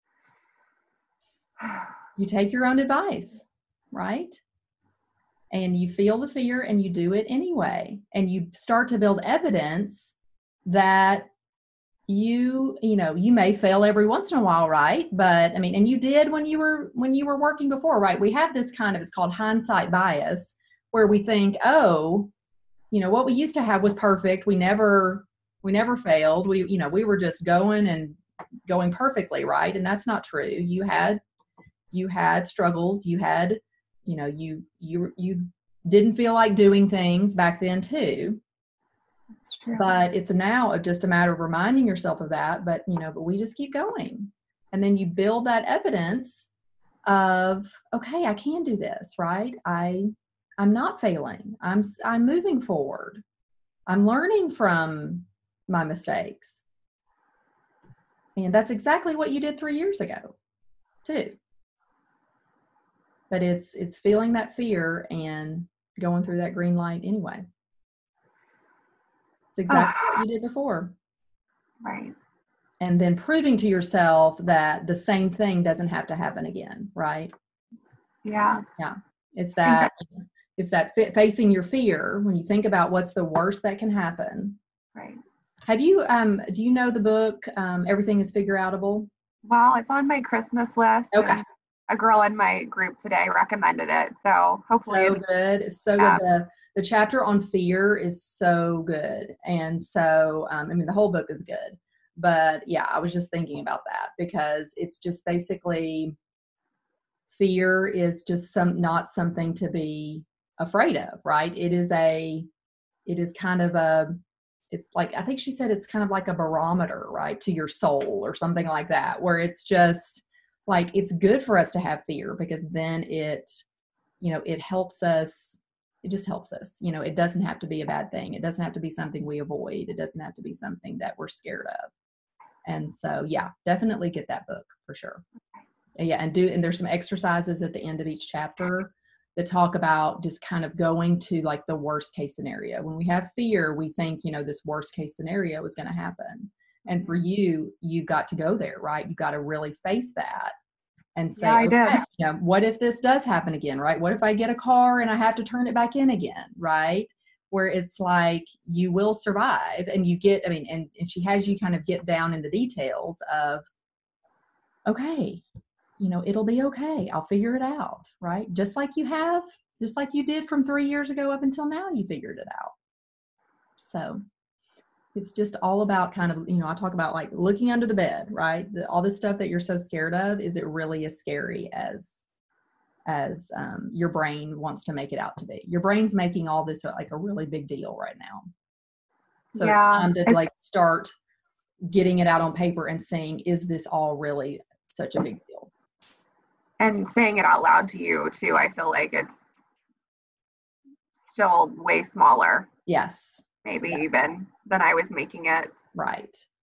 You take your own advice, right? And you feel the fear and you do it anyway. And you start to build evidence that you, you know, you may fail every once in a while, right? But I mean, and you did when you were, when you were working before, right? We have this kind of, it's called hindsight bias, where we think, oh, you know, what we used to have was perfect. We never, we never failed. We, you know, we were just going and going perfectly, right? And that's not true. You had, you had struggles. You had, you know, you, you, you didn't feel like doing things back then too. But it's now just a matter of reminding yourself of that. But, you know, but we just keep going. And then you build that evidence of, okay, I can do this, right? I, I'm not failing. I'm, I'm moving forward. I'm learning from my mistakes. And that's exactly what you did three years ago too. But it's, it's feeling that fear and going through that green light anyway. It's exactly oh. what you did before. Right. And then proving to yourself that the same thing doesn't have to happen again, right? Yeah. Yeah. It's that, it's that f- facing your fear when you think about what's the worst that can happen. Right. Have you, um, do you know the book, um, Everything is Figure-Outable? Well, it's on my Christmas list. Okay. A girl in my group today recommended it. So hopefully. So good. It's so yeah. good. The, the chapter on fear is so good. And so, um, I mean, the whole book is good. But yeah, I was just thinking about that because it's just basically fear is just some, not something to be afraid of, right? It is a, it is kind of a, it's like, I think she said it's kind of like a barometer, right, to your soul or something like that, where it's just like, it's good for us to have fear because then it, you know, it helps us, it just helps us, you know, it doesn't have to be a bad thing. It doesn't have to be something we avoid. It doesn't have to be something that we're scared of. And so, yeah, definitely get that book for sure. Yeah. And do, and there's some exercises at the end of each chapter that talk about just kind of going to like the worst case scenario. When we have fear, we think, you know, this worst case scenario is going to happen. And for you, you've got to go there, right? You've got to really face that and say, yeah, I okay, did. you know, what if this does happen again, right? What if I get a car and I have to turn it back in again, right? Where it's like, you will survive, and you get, I mean, and, and she has you kind of get down in the details of, okay, you know, it'll be okay. I'll figure it out, right? Just like you have, just like you did from three years ago up until now, you figured it out. So it's just all about kind of, you know, I talk about like looking under the bed, right? The, all this stuff that you're so scared of, is it really as scary as, as um, your brain wants to make it out to be? Your brain's making all this like a really big deal right now. So Yeah, it's time to it's, like start getting it out on paper and saying, is this all really such a big deal? and saying it out loud to you too, I feel like it's still way smaller. Yes. Maybe yes. even than I was making it. Right.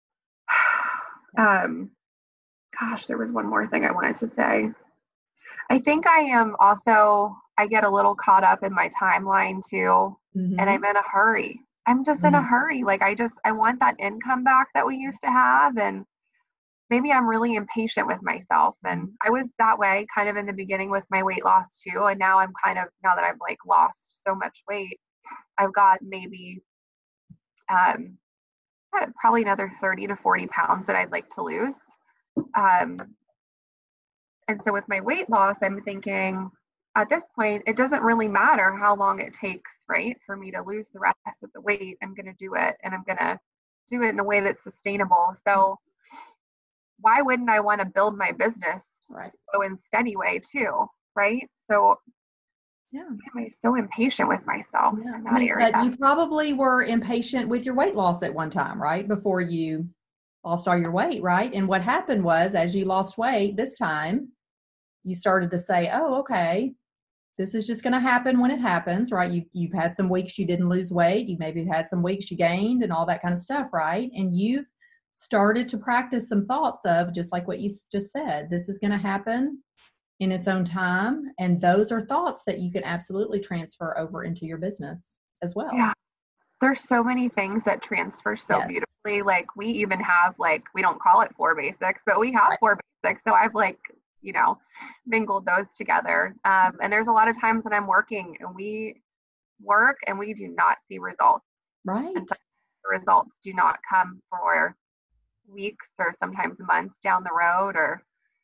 um, gosh, there was one more thing I wanted to say. I think I am also, I get a little caught up in my timeline too, mm-hmm. and I'm in a hurry. I'm just mm-hmm. in a hurry. Like I just, I want that income back that we used to have. And maybe I'm really impatient with myself. And I was that way kind of in the beginning with my weight loss too. And now I'm kind of, now that I've like lost so much weight, I've got maybe um, probably another thirty to forty pounds that I'd like to lose. Um, and so with my weight loss, I'm thinking at this point, it doesn't really matter how long it takes, right, for me to lose the rest of the weight. I'm going to do it, and I'm going to do it in a way that's sustainable. So why wouldn't I want to build my business right. so in steady way too, right? So yeah, I'm so impatient with myself yeah. in that I mean, area. but you probably were impatient with your weight loss at one time, right? Before you lost all your weight, right? And what happened was, as you lost weight this time, you started to say, oh, okay, this is just going to happen when it happens, right? You, you've had some weeks you didn't lose weight. You maybe had some weeks you gained and all that kind of stuff, right? And you've started to practice some thoughts of, just like what you just said, this is going to happen in its own time. And those are thoughts that you can absolutely transfer over into your business as well. Yeah. There's so many things that transfer so yes. beautifully. Like we even have like, we don't call it four basics, but we have right. four basics. So I've like, you know, mingled those together. Um, and there's a lot of times that I'm working and we work and we do not see results. Right. And the results do not come for weeks or sometimes months down the road, or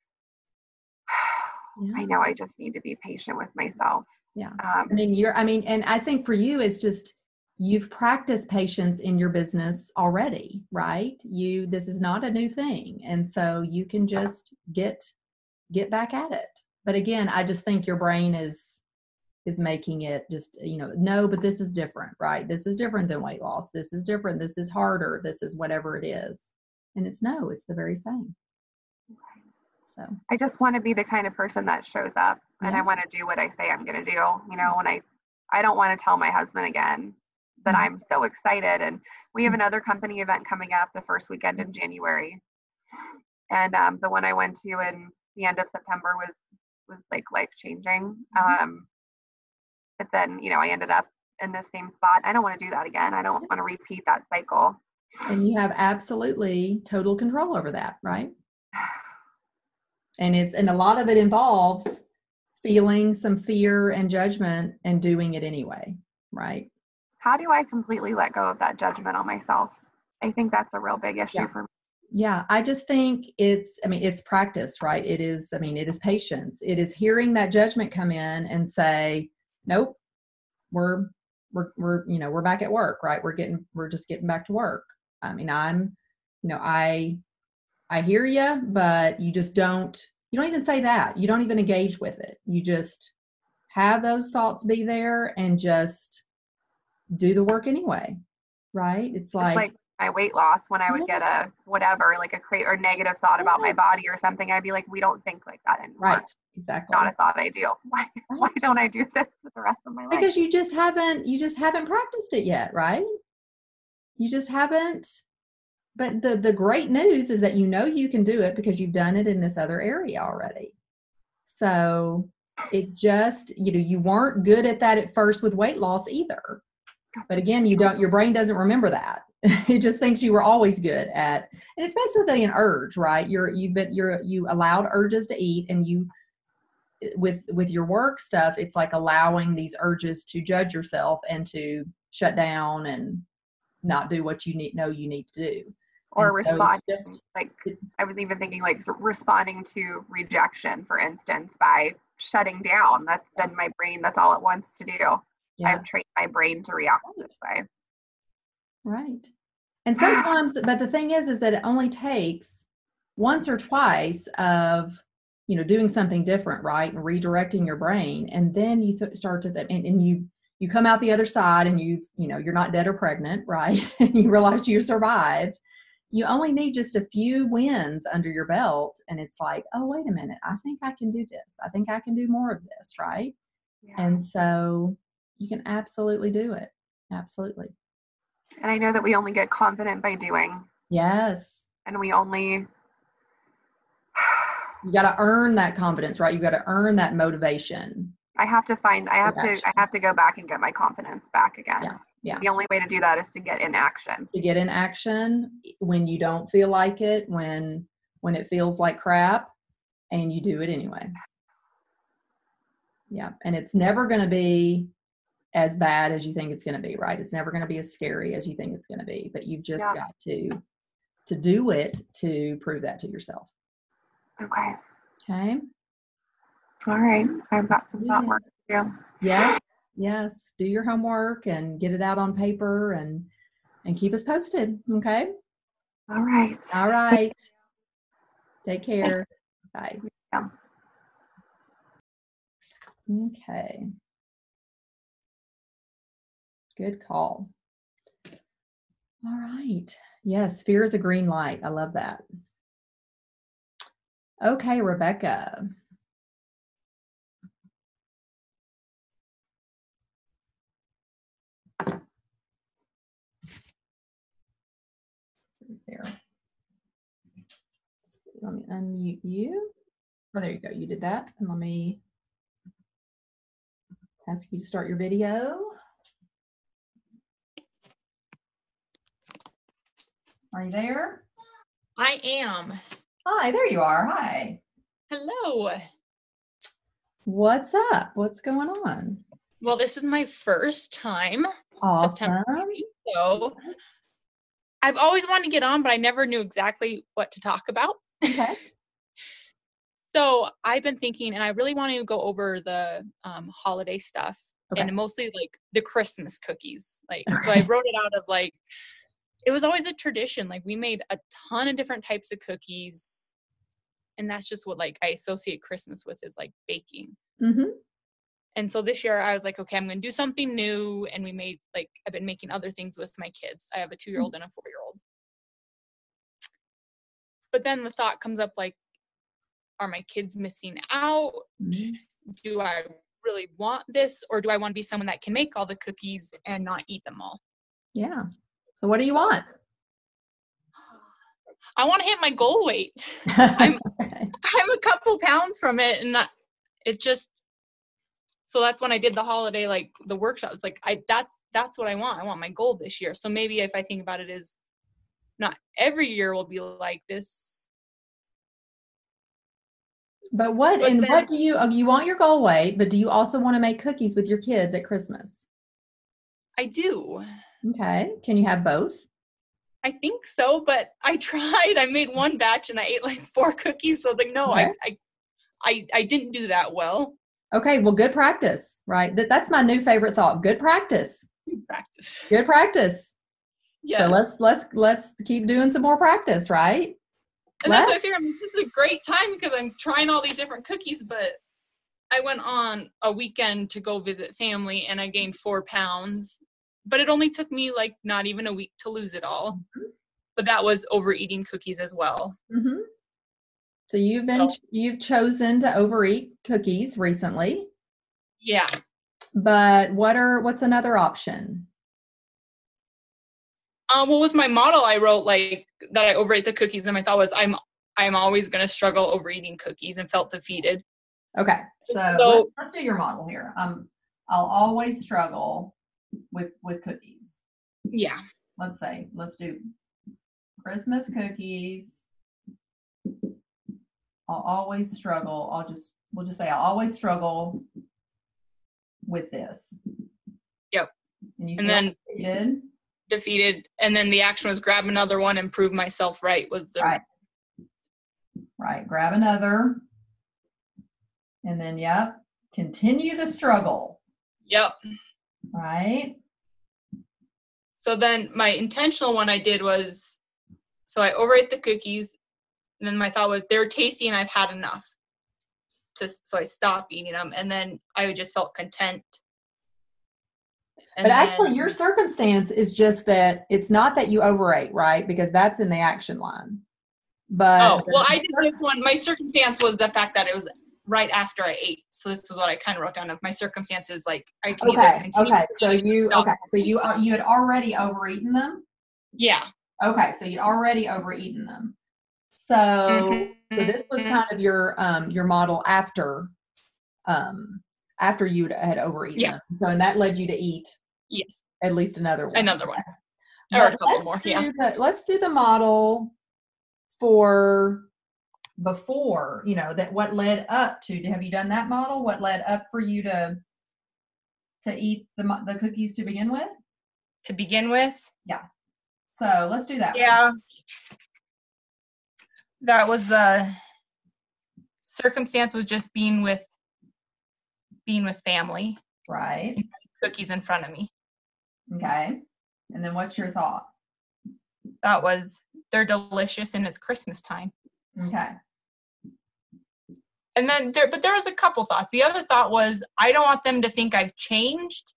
yeah. I know I just need to be patient with myself. Yeah. Um, I mean, you're, I mean, and I think for you, it's just, you've practiced patience in your business already, right? You, this is not a new thing. And so you can just get, get back at it. But again, I just think your brain is, is making it just, you know, no, but this is different, right? This is different than weight loss. This is different. This is harder. This is whatever it is. And it's no, it's the very same. So I just want to be the kind of person that shows up and yeah. I want to do what I say I'm going to do. You know, when I, I don't want to tell my husband again that mm-hmm. I'm so excited. And we have another company event coming up the first weekend in January. And um, the one I went to in the end of September was, was like life changing. Mm-hmm. Um, but then, you know, I ended up in the same spot. I don't want to do that again. I don't want to repeat that cycle. And you have absolutely total control over that, right? And it's, and a lot of it involves feeling some fear and judgment and doing it anyway, right? How do I completely let go of that judgment on myself? I think that's a real big issue yeah. for me. Yeah, I just think it's, I mean, it's practice, right? It is, I mean, it is patience. It is hearing that judgment come in and say, nope, we're, we're, we're, you know, we're back at work, right? We're getting, we're just getting back to work. I mean, I'm, you know, I, I hear you, but you just don't, you don't even say that. You don't even engage with it. You just have those thoughts be there and just do the work anyway. Right. It's like, it's like my weight loss, when I would yes. get a, whatever, like a cra- or negative thought yes. about my body or something, I'd be like, we don't think like that anymore. Right. Exactly. Not a thought I do. Why, right. why don't I do this for the rest of my life? Because you just haven't, you just haven't practiced it yet. Right. You just haven't. But the, the great news is that you know you can do it because you've done it in this other area already. So it just, you know, you weren't good at that at first with weight loss either. But again, you don't, your brain doesn't remember that. It just thinks you were always good at, and it's basically an urge, right? You're, you've been, you're, you allowed urges to eat, and you, with, with your work stuff, it's like allowing these urges to judge yourself and to shut down and not do what you need, know you need to do. Or and respond, so just, like, I was even thinking like responding to rejection, for instance, by shutting down. That's been my brain. That's all it wants to do. Yeah. I've trained my brain to react this way. Right. And sometimes, but the thing is, is that it only takes once or twice of, you know, doing something different, right? And redirecting your brain. And then you th- start to, th- and, and you, you come out the other side and you've, you know, you're not dead or pregnant, right? And you realize you survived. You only need just a few wins under your belt. And it's like, oh, wait a minute. I think I can do this. I think I can do more of this, right? Yeah. And so you can absolutely do it. Absolutely. And I know that we only get confident by doing. Yes. And we only... You got to earn that confidence, right? You got to earn that motivation. I have to find, I have to, I have to go back and get my confidence back again. Yeah. Yeah. The only way to do that is to get in action. To get in action when you don't feel like it, when, when it feels like crap, and you do it anyway. Yeah. And it's never going to be as bad as you think it's going to be, right? It's never going to be as scary as you think it's going to be, but you've just yeah. got to, to do it to prove that to yourself. Okay. Okay. All right. I've got some thought work to do. Yeah. Yes. Do your homework and get it out on paper and, and keep us posted. Okay. All right. All right. Take care. Bye. Yeah. Okay. Good call. All right. Yes. Fear is a green light. I love that. Okay, Rebecca. There. Let's see, let me unmute you. Oh, there you go. You did that. And let me ask you to start your video. Are you there? I am. Hi, there you are. Hi. Hello. What's up? What's going on? Well, this is my first time. Awesome. September, so I've always wanted to get on, but I never knew exactly what to talk about. Okay. So I've been thinking, and I really want to go over the um, holiday stuff, okay. And mostly like the Christmas cookies. Like, okay. So I wrote it out of like, it was always a tradition. Like we made a ton of different types of cookies. And that's just what like I associate Christmas with, is like baking. Mm-hmm. And so this year I was like, okay, I'm going to do something new. And we made like, I've been making other things with my kids. I have a two-year-old mm-hmm. and a four-year-old. But then the thought comes up like, are my kids missing out? Mm-hmm. Do I really want this? Or do I want to be someone that can make all the cookies and not eat them all? Yeah. So what do you want? I want to hit my goal weight. I'm, I'm a couple pounds from it, and that, it just, so that's when I did the holiday, like the workshop. It's like, I, that's, that's what I want. I want my goal this year. So maybe if I think about it as not every year will be like this. But what, but and then, what do you, oh, you want your goal weight, but do you also want to make cookies with your kids at Christmas? I do. Okay. Can you have both? I think so, but I tried. I made one batch and I ate like four cookies. So I was like, no, okay. I, I, I, I didn't do that well. Okay. Well, good practice, right? That, that's my new favorite thought. Good practice. Good practice. Good practice. Yeah. So let's, let's, let's keep doing some more practice, right? And let's, that's why I figured this is a great time because I'm trying all these different cookies, but I went on a weekend to go visit family and I gained four pounds. But it only took me like not even a week to lose it all. Mm-hmm. But that was overeating cookies as well. Mm-hmm. So you've been, so, you've chosen to overeat cookies recently. Yeah. But what are, what's another option? Um, well, with my model, I wrote like that I overate the cookies. And my thought was I'm, I'm always going to struggle overeating cookies and felt defeated. Okay. So, so let's, let's do your model here. Um, I'll always struggle with with cookies. Yeah. let's say, let's do Christmas cookies. I'll always struggle. I'll just, we'll just say I'll always struggle with this. Yep. And, you and then defeated. defeated. And then the action was grab another one and prove myself right was the right. Right. Grab another. And then, yep. Continue the struggle. Yep. Right. So then my intentional one I did was, so I overate the cookies, and then my thought was they're tasty and I've had enough. To, so I stopped eating them, and then I just felt content. And but actually then, your circumstance is just that it's not that you overate, right? Because that's in the action line. But oh, well, I did this one. My circumstance was the fact that it was right after I ate. So this was what I kind of wrote down. Of my circumstances, like I can okay, either continue. Okay, so you no. okay, so you uh, you had already overeaten them. Yeah. Okay, so you'd already overeaten them. So mm-hmm. so this was kind of your um your model after um after you had overeaten yeah. them. So and that led you to eat. Yes. At least another one. Another one. Or a couple more. Yeah. The, let's do the model for before, you know, that what led up to, have you done that model? What led up for you to to eat the the cookies to begin with? To begin with? Yeah. So let's do that. Yeah. one. That was the uh, circumstance was just being with being with family. Right. Cookies in front of me. Okay. And then what's your thought? That was they're delicious and it's Christmas time. Okay. And then there, but there was a couple thoughts. The other thought was, I don't want them to think I've changed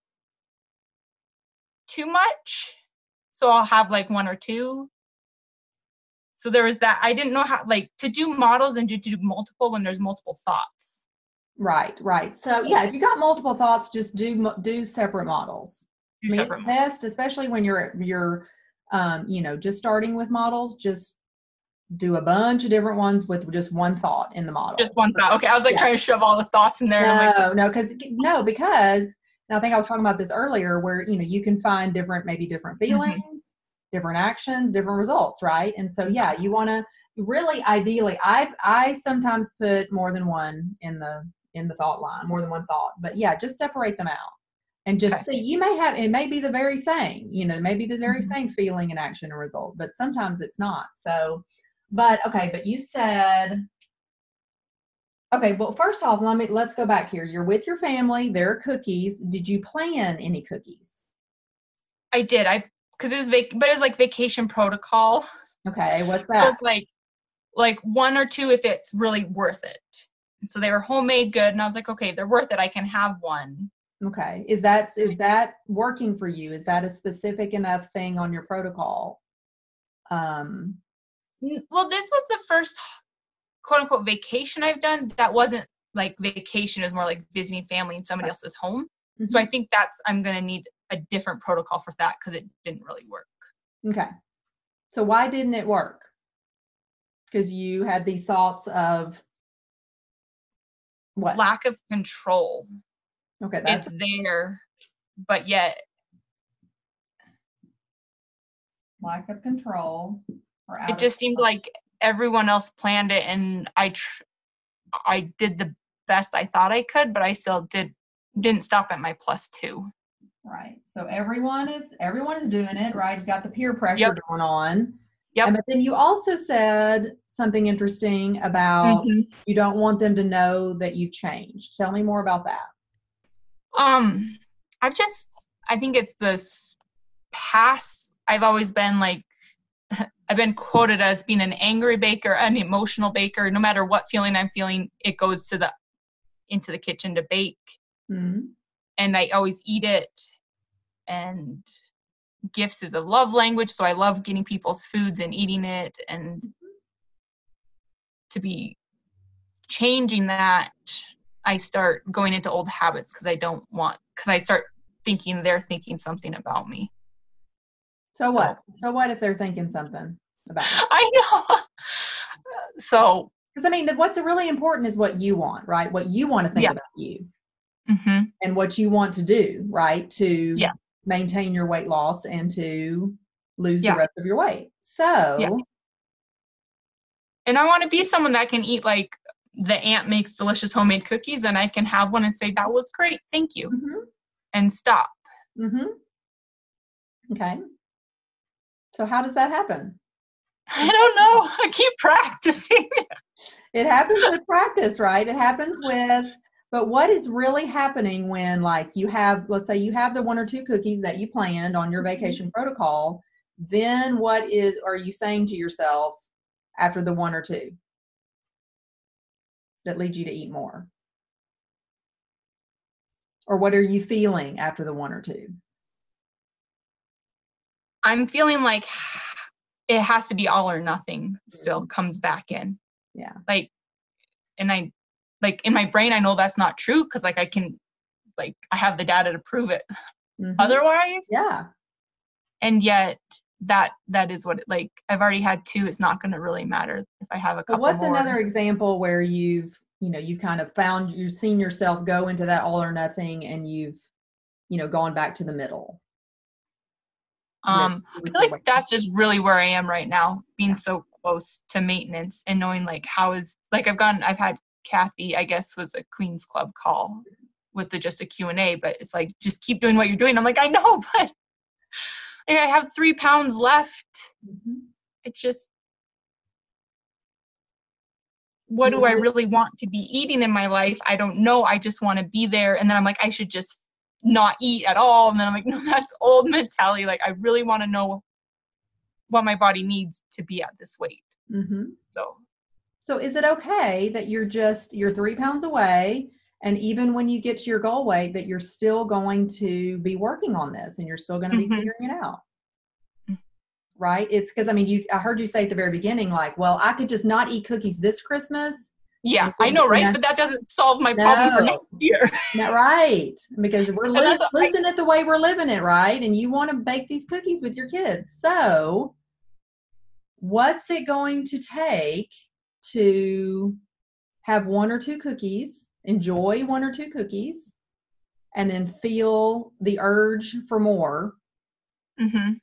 too much. So I'll have like one or two. So there was that. I didn't know how, like, to do models and to do multiple when there's multiple thoughts. Right, right. So yeah, if you got multiple thoughts, just do do separate models. Do I mean, separate it's models. best, especially when you're you're, um, you know, just starting with models. Just do a bunch of different ones with just one thought in the model. Just one thought. Okay, I was like yeah. trying to shove all the thoughts in there. No, I'm like, no, because no, because and I think I was talking about this earlier, where you know you can find different, maybe different feelings, mm-hmm. different actions, different results, right? And so yeah, you want to really, ideally, I I sometimes put more than one in the in the thought line, more than one thought, but yeah, just separate them out and just okay. see. You may have it may be the very same, you know, maybe the very mm-hmm. same feeling and action and result, but sometimes it's not. So. But okay, but you said, okay, well, first off, let me, let's go back here. You're with your family, there are cookies. Did you plan any cookies? I did. I, cause it was, vac- but it was like vacation protocol. Okay. What's that? It was like, like one or two, if it's really worth it. And so they were homemade good. And I was like, okay, they're worth it. I can have one. Okay. Is that, is that working for you? Is that a specific enough thing on your protocol? Um, Well, this was the first quote unquote vacation I've done that wasn't like vacation, is more like visiting family in somebody else's home. Mm-hmm. So I think that's, I'm going to need a different protocol for that because it didn't really work. Okay. So why didn't it work? Because you had these thoughts of what? Lack of control. Okay. That's it's there, but yet. Lack of control. It just seemed like everyone else planned it, and I, tr- I did the best I thought I could, but I still did didn't stop at my plus two. Right. So everyone is everyone is doing it, right? You got the peer pressure yep. going on. Yep. And, but then you also said something interesting about mm-hmm. you don't want them to know that you've changed. Tell me more about that. Um, I've just I think it's this past. I've always been like. I've been quoted as being an angry baker, an emotional baker. No matter what feeling I'm feeling, it goes to the into the kitchen to bake. Mm-hmm. And I always eat it. And gifts is a love language, so I love getting people's foods and eating it. And to be changing that, I start going into old habits because I don't want, because I start thinking they're thinking something about me. So what? So, so what if they're thinking something about it? I know. So. Because, I mean, what's really important is what you want, right? What you want to think yeah. about you. Mm-hmm. And what you want to do, right? To yeah. maintain your weight loss and to lose yeah. the rest of your weight. So, yeah. And I want to be someone that can eat like the aunt makes delicious homemade cookies and I can have one and say, that was great. Thank you. Mm-hmm. And stop. Mm-hmm. Okay. So how does that happen? I don't know. I keep practicing. It happens with practice, right? It happens with, but what is really happening when, like, you have, let's say you have the one or two cookies that you planned on your vacation protocol, then what is, are you saying to yourself after the one or two that lead you to eat more? Or what are you feeling after the one or two? I'm feeling like it has to be all or nothing still comes back in. Yeah. Like, and I, like in my brain, I know that's not true because like I can, like I have the data to prove it Mm-hmm. otherwise. Yeah. And yet that, that is what it, like, I've already had two. It's not going to really matter if I have a couple What's more. another example where you've, you know, you kind of found, you've seen yourself go into that all or nothing and you've, you know, gone back to the middle? Um, I feel like that's just really where I am right now, being yeah. so close to maintenance and knowing like how is, like I've gotten, I've had Kathy, I guess was a Queen's Club call with the, just a Q and A, but it's like, just keep doing what you're doing. I'm like, I know, but I have three pounds left. Mm-hmm. It just, what do I really want to be eating in my life? I don't know. I just want to be there. And then I'm like, I should just not eat at all. And then I'm like, no, that's old mentality. Like, I really want to know what my body needs to be at this weight. Mm-hmm. So, so is it okay that you're just, you're three pounds away, and even when you get to your goal weight, that you're still going to be working on this and you're still going to be mm-hmm. figuring it out? Right? It's because, I mean, you, I heard you say at the very beginning, like, well, I could just not eat cookies this Christmas. Yeah, I know, right? But that doesn't solve my no, problem for next year. Not right. Because we're li- living it the way we're living it, right? And you want to bake these cookies with your kids. So what's it going to take to have one or two cookies, enjoy one or two cookies, and then feel the urge for more? Mm-hmm.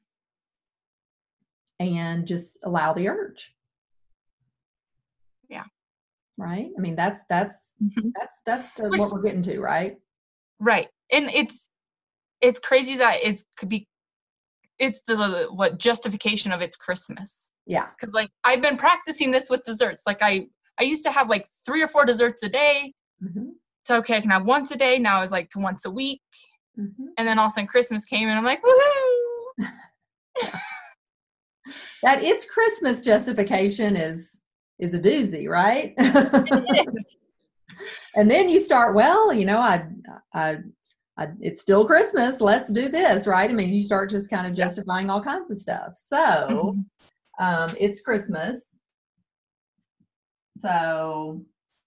And just allow the urge. Yeah. Right? I mean, that's, that's, mm-hmm. that's, that's the, what we're getting to, right? Right. And it's, it's crazy that it's could be, it's the, what justification of it's Christmas. Yeah. Cause like, I've been practicing this with desserts. Like I, I used to have like three or four desserts a day. Mm-hmm. So, okay, I can have once a day. Now it's like to once a week. Mm-hmm. And then all of a sudden Christmas came and I'm like, woohoo. That it's Christmas justification is is a doozy, right? It is. And then you start, well, you know, I, I, I, it's still Christmas. Let's do this, right? I mean, you start just kind of justifying yeah. all kinds of stuff. So, mm-hmm. um, it's Christmas. So,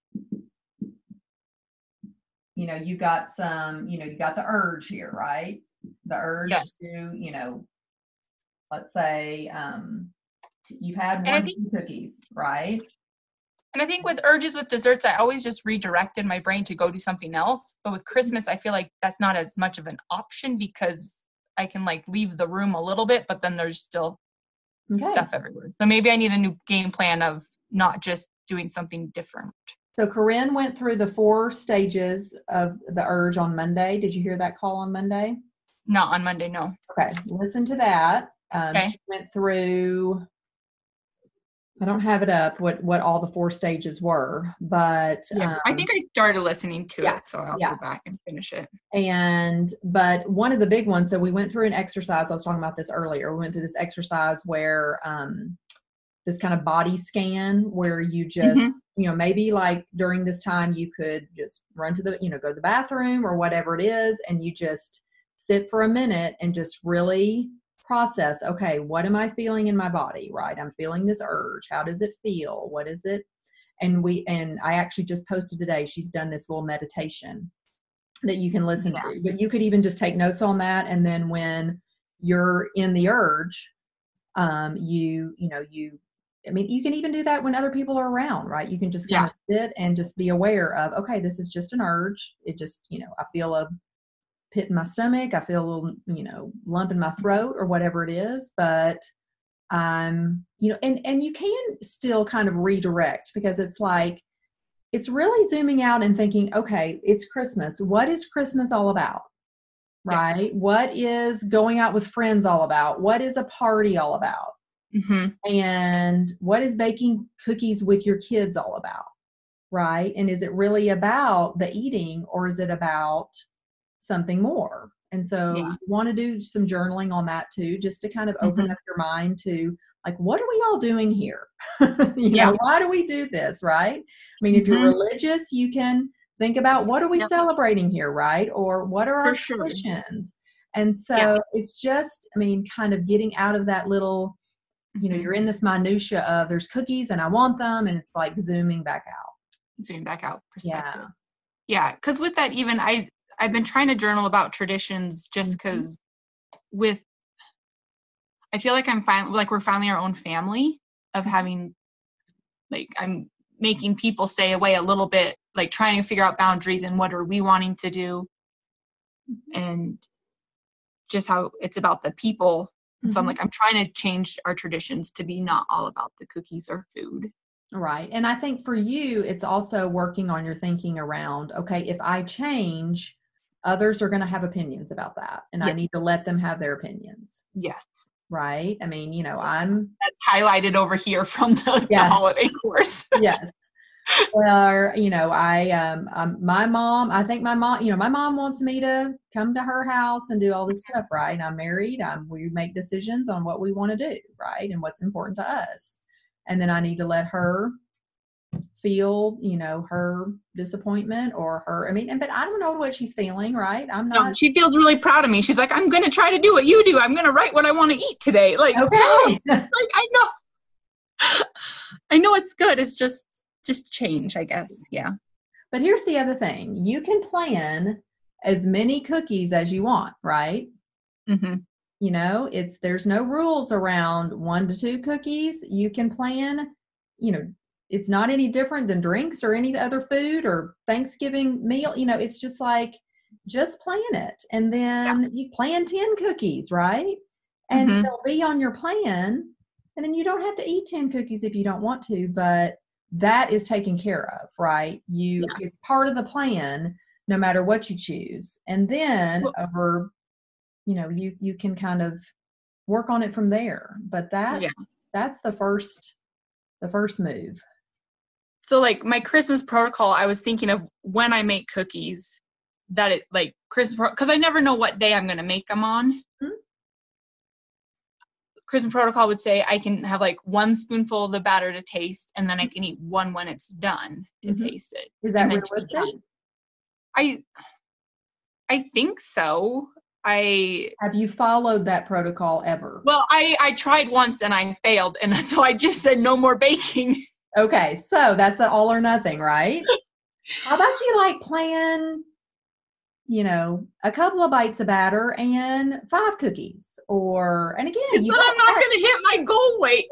you know, you got some, you know, you got the urge here, right? The urge yes. to, you know, let's say um, you've had one think, cookies, right? And I think with urges with desserts, I always just redirected my brain to go do something else. But with Christmas, I feel like that's not as much of an option because I can like leave the room a little bit, but then there's still okay. stuff everywhere. So maybe I need a new game plan of not just doing something different. So Corinne went through the four stages of the urge on Monday. Did you hear that call on Monday? Not on Monday, no. Okay, listen to that. Um, okay. She went through, I don't have it up, what, what all the four stages were, but. Yeah, um, I think I started listening to yeah, it, so I'll yeah. go back and finish it. And, but one of the big ones, so we went through an exercise, I was talking about this earlier, we went through this exercise where, um, this kind of body scan where you just, mm-hmm. you know, maybe like during this time you could just run to the, you know, go to the bathroom or whatever it is, and you just sit for a minute and just really process, okay, what am I feeling in my body, right? I'm feeling this urge. How does it feel? What is it? And we, and I actually just posted today, she's done this little meditation that you can listen yeah. to, but you could even just take notes on that. And then when you're in the urge, um, you, you know, you, I mean, you can even do that when other people are around, right? You can just kind yeah. of sit and just be aware of, okay, this is just an urge. It just, you know, I feel a pit in my stomach. I feel a little, you know, lump in my throat or whatever it is. But, um, you know, and, and you can still kind of redirect, because it's like, it's really zooming out and thinking, okay, it's Christmas. What is Christmas all about? Right? Yeah. What is going out with friends all about? What is a party all about? Mm-hmm. And what is baking cookies with your kids all about? Right? And is it really about the eating, or is it about something more? And so yeah. you want to do some journaling on that too, just to kind of open mm-hmm. up your mind to, like, what are we all doing here? you yeah. know, why do we do this? Right? I mean, mm-hmm. if you're religious, you can think about, what are we yeah. celebrating here? Right? Or what are our For traditions? Sure. And so yeah. it's just, I mean, kind of getting out of that little, you know, mm-hmm. you're in this minutia of, there's cookies and I want them. And it's like zooming back out. Zooming back out perspective. Yeah. Yeah. Cause with that, even I, I've been trying to journal about traditions, just because mm-hmm. with, I feel like I'm finally, like we're finally our own family of having, like, I'm making people stay away a little bit, like trying to figure out boundaries and what are we wanting to do, mm-hmm. and just how it's about the people. And mm-hmm. so I'm like, I'm trying to change our traditions to be not all about the cookies or food. Right. And I think for you, it's also working on your thinking around, okay, if I change, others are going to have opinions about that. And yes. I need to let them have their opinions. Yes. Right. I mean, you know, I'm. That's highlighted over here from the, yes. the holiday course. Yes. Or, you know, I, um, um, my mom, I think my mom, you know, my mom wants me to come to her house and do all this stuff. Right. I'm married. I'm, we make decisions on what we want to do. Right. And what's important to us. And then I need to let her feel, you know, her disappointment or her, I mean, and, but I don't know what she's feeling, right? I'm not. No, she feels really proud of me. She's like, I'm going to try to do what you do. I'm going to write what I want to eat today. Like, okay. so, like, I know, I know it's good. It's just, just change, I guess. Yeah. But here's the other thing. You can plan as many cookies as you want, right? Mm-hmm. You know, it's, there's no rules around one to two cookies. You can plan, you know, it's not any different than drinks or any other food or Thanksgiving meal. You know, it's just like, just plan it. And then yeah. you plan ten cookies, right? And mm-hmm. they'll be on your plan. And then you don't have to eat ten cookies if you don't want to, but that is taken care of, right? You, yeah. it's part of the plan, no matter what you choose. And then well, over, you know, you, you can kind of work on it from there. But that, yeah. that's the first, the first move. So like my Christmas protocol, I was thinking of when I make cookies that it like Christmas, because I never know what day I'm going to make them on. Mm-hmm. Christmas protocol would say I can have like one spoonful of the batter to taste, and then I can eat one when it's done to mm-hmm. taste it. Is that realistic? I, I think so. I have you followed that protocol ever? Well, I, I tried once and I failed. And so I just said no more baking. Okay. So that's the all or nothing, right? How about you like plan, you know, a couple of bites of batter and five cookies, or, and again, you but I'm not going to hit my goal weight.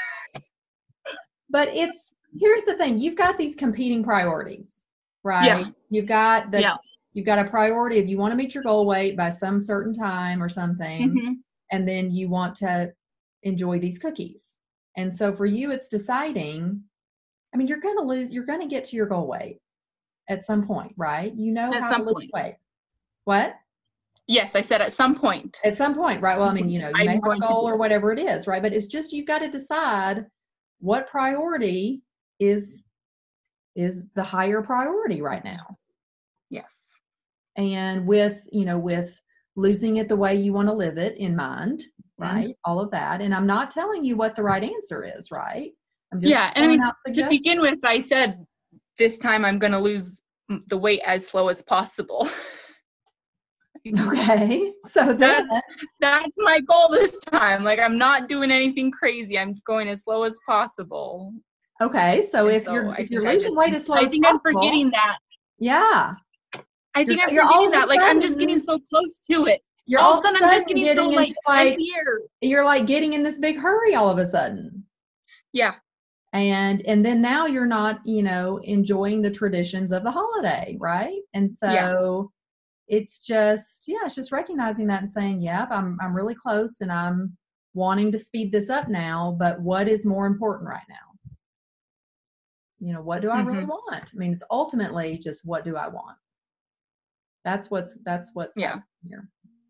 But it's, here's the thing. You've got these competing priorities, right? Yeah. You've got the, yeah. you've got a priority if you want to meet your goal weight by some certain time or something, mm-hmm. and then you want to enjoy these cookies. And so for you, it's deciding, I mean, you're going to lose, you're going to get to your goal weight at some point, right? You know at how some to lose point. weight. What? Yes, I said at some point. At some point, right? Well, I mean, you know, you may have a goal or whatever it is, right? But it's just, you've got to decide what priority is, is the higher priority right now. Yes. And with, you know, with losing it the way you want to live it in mind, right? Mm-hmm. All of that. And I'm not telling you what the right answer is, right? I'm just yeah. And I mean, to begin with, I said this time I'm going to lose the weight as slow as possible. Okay. So then, that, that's my goal this time. Like, I'm not doing anything crazy. I'm going as slow as possible. Okay. So and if so you're, if you're losing just, weight as slow as possible. I think I'm forgetting that. Yeah. I think you're, I'm forgetting that. Like, I'm just getting so close to it. You're all, all of a sudden, I'm just getting, getting so like, like you're like getting in this big hurry all of a sudden. Yeah. And, and then now you're not, you know, enjoying the traditions of the holiday. Right. And so, it's just, yeah, it's just recognizing that and saying, yep, I'm, I'm really close and I'm wanting to speed this up now, but what is more important right now? You know, what do I mm-hmm. really want? I mean, it's ultimately just, what do I want? That's what's, that's what's yeah. here.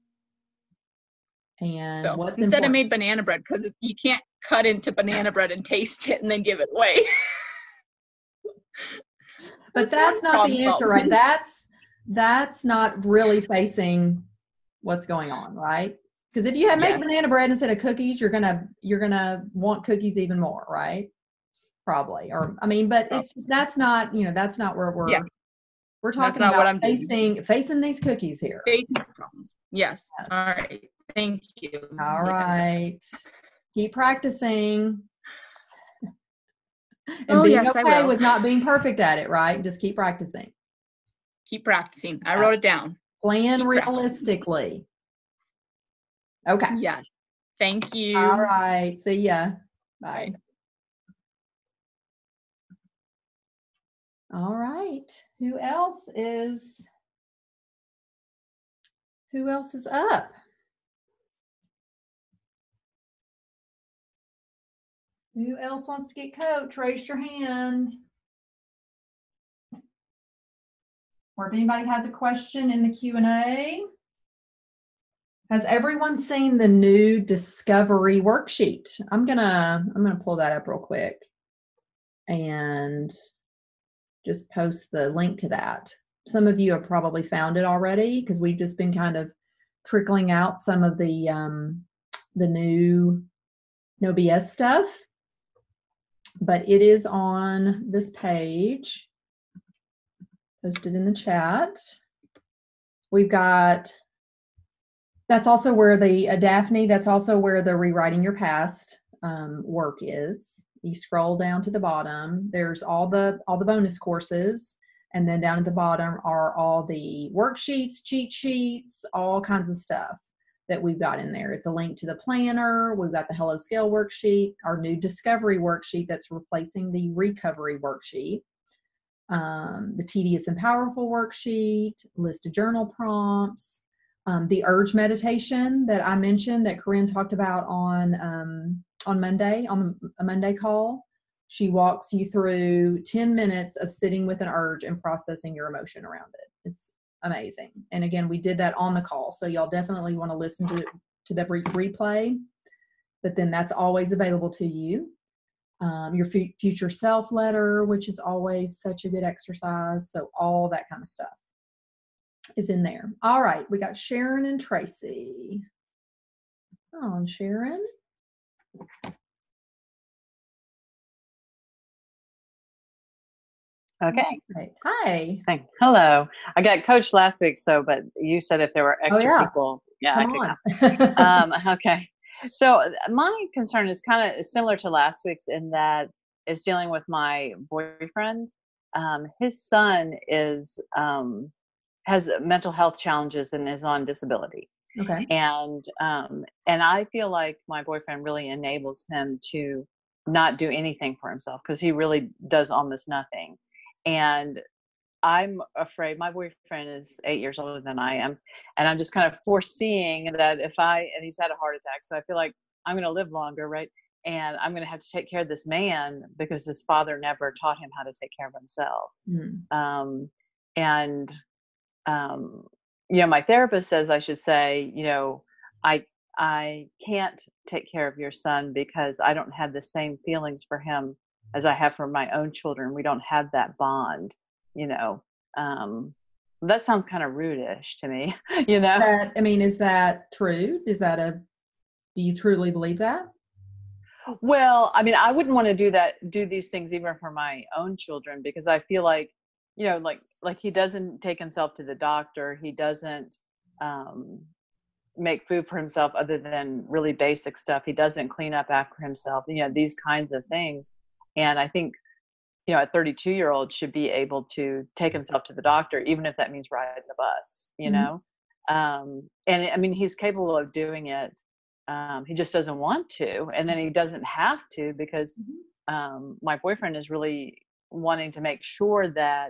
And so what's instead important? I made banana bread because you can't cut into banana bread and taste it and then give it away. But that's not the answer, right? That's, that's not really facing what's going on, right? Because if you have yes. make banana bread instead of cookies, you're gonna you're gonna want cookies even more, right? Probably, or I mean, but it's that's not you know that's not where we're yeah. we're talking not about what I'm facing doing. facing these cookies here. Facing problems. Yes. yes. All right. Thank you. All yes. right. Keep practicing. And oh, being yes, okay with not being perfect at it, right? Just keep practicing. Keep practicing. I wrote it down. Plan keep realistically. Practicing. Okay. Yes. Thank you. All right. See ya. Bye. Bye. All right. Who else is who else is up? Who else wants to get coached? Raise your hand. Or if anybody has a question in the Q and A. Has everyone seen the new discovery worksheet? I'm gonna I'm gonna pull that up real quick and just post the link to that. Some of you have probably found it already because we've just been kind of trickling out some of the um, the new No B S stuff. But it is on this page, posted in the chat. We've got, that's also where the, uh, Daphne, that's also where the Rewriting Your Past um, work is. You scroll down to the bottom, there's all the, all the bonus courses, and then down at the bottom are all the worksheets, cheat sheets, all kinds of stuff that we've got in there. It's a link to the planner. We've got the Hello Scale worksheet, our new discovery worksheet that's replacing the recovery worksheet, um, the tedious and powerful worksheet, list of journal prompts, um, the urge meditation that I mentioned that Corinne talked about on um, on Monday, on a Monday call. She walks you through ten minutes of sitting with an urge and processing your emotion around it. It's amazing. And again, we did that on the call. So y'all definitely want to listen to, to the brief replay, but then that's always available to you. Um, your f- future self letter, which is always such a good exercise. So all that kind of stuff is in there. All right. We got Sharon and Tracy. Come on, Sharon. Okay. Right. Hi. Thanks. Hello. I got coached last week, so, but you said if there were extra oh, yeah. people, yeah, Come I could on. come. um, okay. So my concern is kind of similar to last week's in that it's dealing with my boyfriend. Um, his son is, um, has mental health challenges and is on disability. Okay. And, um, and I feel like my boyfriend really enables him to not do anything for himself because he really does almost nothing. And I'm afraid, my boyfriend is eight years older than I am, and I'm just kind of foreseeing that if I, and he's had a heart attack, so I feel like I'm going to live longer, right? And I'm going to have to take care of this man because his father never taught him how to take care of himself. Mm. Um, and, um, you know, my therapist says I should say, you know, I, I can't take care of your son because I don't have the same feelings for him as I have for my own children. We don't have that bond, you know. Um, that sounds kind of rude-ish to me, you know. That, I mean, is that true? Is that a, do you truly believe that? Well, I mean, I wouldn't want to do that, do these things even for my own children, because I feel like, you know, like, like he doesn't take himself to the doctor. He doesn't, um, make food for himself other than really basic stuff. He doesn't clean up after himself, you know, these kinds of things. And I think, you know, a thirty-two year old should be able to take himself to the doctor, even if that means riding the bus, you mm-hmm. know? Um, and I mean, he's capable of doing it. Um, he just doesn't want to. And then he doesn't have to because um, my boyfriend is really wanting to make sure that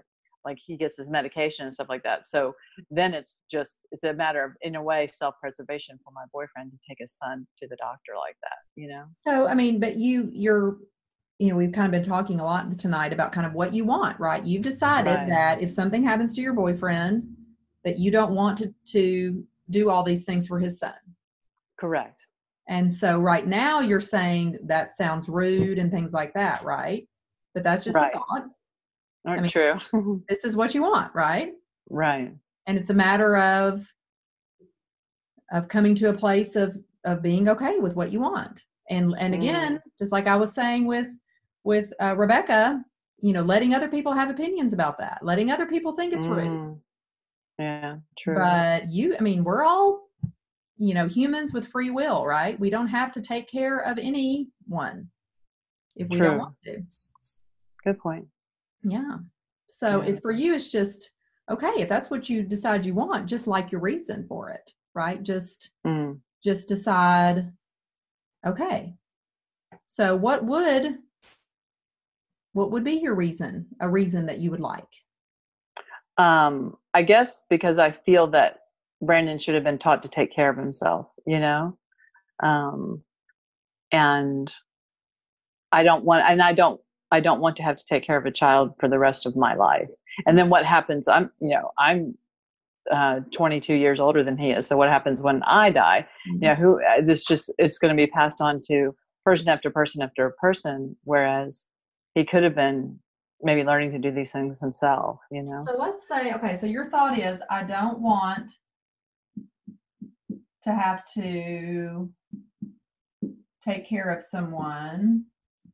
like he gets his medication and stuff like that. So then it's just, it's a matter of, in a way, self-preservation for my boyfriend to take his son to the doctor like that, you know? So, I mean, but you, you're, you know, we've kind of been talking a lot tonight about kind of what you want, right? You've decided Right. that if something happens to your boyfriend, that you don't want to, to do all these things for his son. Correct. And so right now you're saying that sounds rude and things like that, right? But that's just Right. a thought. Not I mean, true. This is what you want, right? Right. And it's a matter of of coming to a place of of being okay with what you want. And and again, mm. just like I was saying with with uh, Rebecca, you know, letting other people have opinions about that, letting other people think it's mm. rude. Yeah, true. But you, I mean, we're all, you know, humans with free will, right? We don't have to take care of anyone if we True. don't want to. Good point. Yeah. So yeah. it's for you, it's just, okay, if that's what you decide you want, just like your reason for it, right? Just, mm. just decide, okay. So what would, what would be your reason, a reason that you would like? Um, I guess because I feel that Brandon should have been taught to take care of himself, you know? Um, and I don't want, and I don't, I don't want to have to take care of a child for the rest of my life. And then what happens, I'm, you know, I'm uh, twenty-two years older than he is. So what happens when I die, mm-hmm. you know, who, this just, it's going to be passed on to person after person after person. Whereas he could have been maybe learning to do these things himself, you know? So let's say, okay, so your thought is, I don't want to have to take care of someone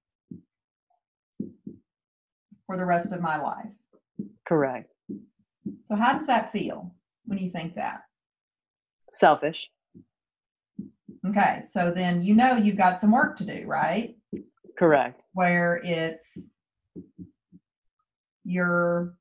for the rest of my life. Correct. So how does that feel when you think that? Selfish. Okay, so then you know you've got some work to do, right? Correct. Where it's you're,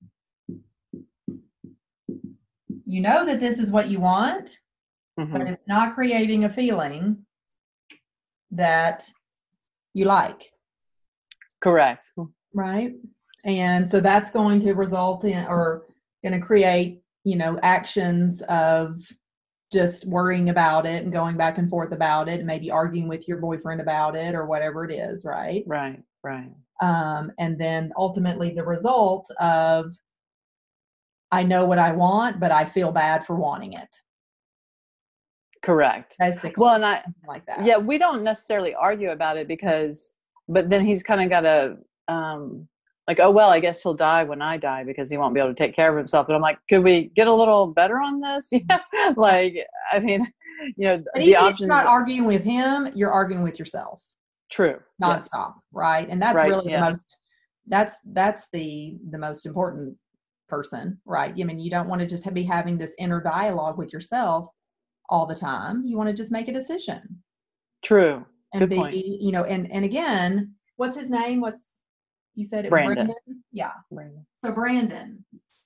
you know that this is what you want, mm-hmm. but it's not creating a feeling that you like. Correct. Right? And so that's going to result in, or going to create, you know, actions of just worrying about it and going back and forth about it and maybe arguing with your boyfriend about it or whatever it is, right? Right, right. Um, and then ultimately the result of, I know what I want, but I feel bad for wanting it. Correct. Basically, well, and I, like that. Yeah, we don't necessarily argue about it because, but then he's kind of got a, um, like, oh, well, I guess he'll die when I die because he won't be able to take care of himself. But I'm like, could we get a little better on this? Yeah. Like, I mean, you know, but the even options. If you're not arguing with him, you're arguing with yourself. True. Nonstop. Yes. Right. And that's right, really yeah. the most, that's, that's the, the most important person, right? I mean, you don't want to just be having this inner dialogue with yourself all the time. You want to just make a decision. True. And Good be, point. you know, and, and again, what's his name? What's, you said it was Brandon. Brandon? Yeah. Brandon. So Brandon.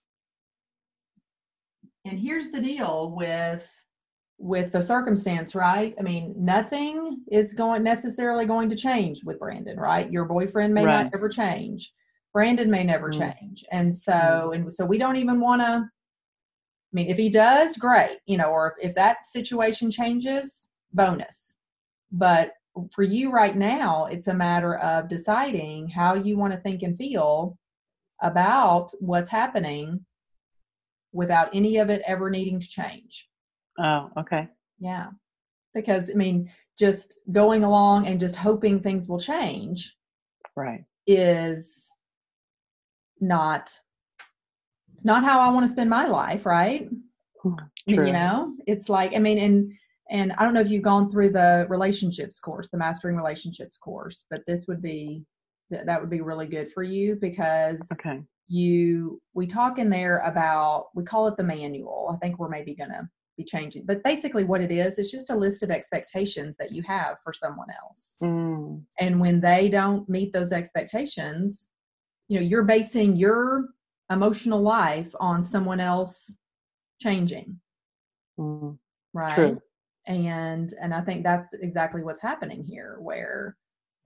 And here's the deal with, with the circumstance, right? I mean, nothing is going necessarily going to change with Brandon, right? Your boyfriend may right. not ever change. Brandon may never mm. change. And so, mm. and so we don't even want to, I mean, if he does, great, you know, or if, if that situation changes, bonus. But for you right now, it's a matter of deciding how you want to think and feel about what's happening without any of it ever needing to change. Oh, okay. Yeah. Because, I mean, just going along and just hoping things will change. Right. Is not, it's not how I want to spend my life, right? True. I mean, you know, it's like, I mean, and, and I don't know if you've gone through the relationships course, the Mastering Relationships course, but this would be, that would be really good for you because okay. you, we talk in there about, we call it the manual. I think we're maybe going to be changing, but basically what it is, it's just a list of expectations that you have for someone else. Mm. And when they don't meet those expectations, you know, you're basing your emotional life on someone else changing. Mm. Right. True. And, and I think that's exactly what's happening here, where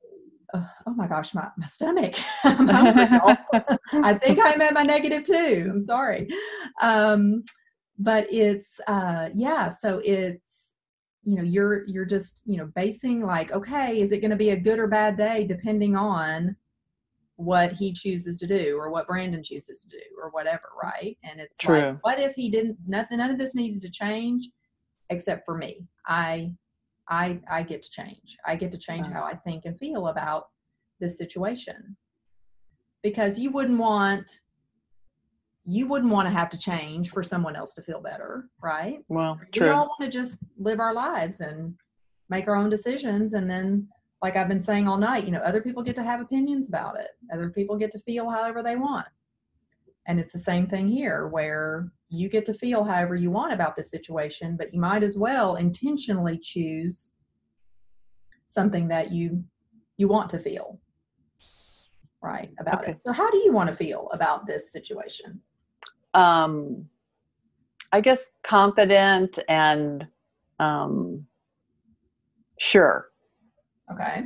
oh, oh my gosh, my, my stomach. I'm hungry. I think I'm at my negative two. I'm sorry. Um, but it's, uh, yeah, so it's, you know, you're, you're just, you know, basing like, okay, is it going to be a good or bad day depending on what he chooses to do or what Brandon chooses to do or whatever. Right. And it's True. like, what if he didn't, nothing, none of this needs to change except for me. I, I, I get to change. I get to change how I think and feel about this situation, because you wouldn't want, you wouldn't want to have to change for someone else to feel better. Right. Well, we true. all want to just live our lives and make our own decisions. And then, like I've been saying all night, you know, other people get to have opinions about it. Other people get to feel however they want. And it's the same thing here, where you get to feel however you want about this situation, but you might as well intentionally choose something that you you want to feel right about okay. it. So how do you want to feel about this situation? Um, I guess confident and um, sure. Okay.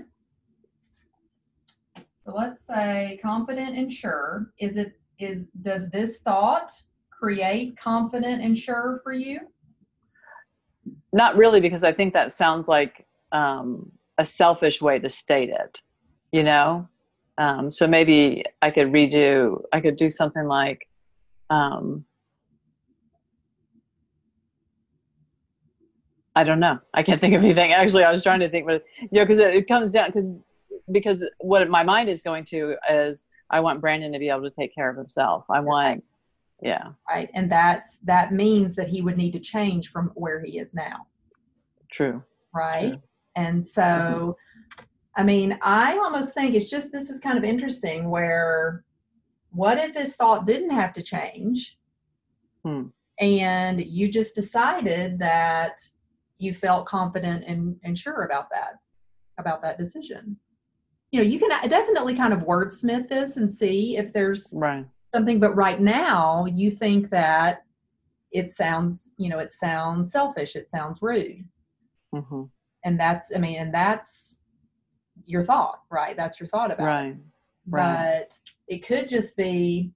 So let's say confident and sure. Is it is does this thought create confident and sure for you? Not really, because I think that sounds like um, a selfish way to state it, you know? Um, so maybe I could redo, I could do something like, um, I don't know. I can't think of anything. Actually, I was trying to think, but you know, because it, it comes down, because because what my mind is going to is, I want Brandon to be able to take care of himself. I want, right. yeah. Right. And that's, that means that he would need to change from where he is now. True. Right. True. And so, mm-hmm. I mean, I almost think it's just, this is kind of interesting, where what if this thought didn't have to change hmm. and you just decided that you felt confident and, and sure about that, about that decision? You know, you can definitely kind of wordsmith this and see if there's right. something, but right now you think that it sounds, you know, it sounds selfish. It sounds rude. Mm-hmm. And that's, I mean, and that's your thought, right? That's your thought about right. it. Right. But it could just be,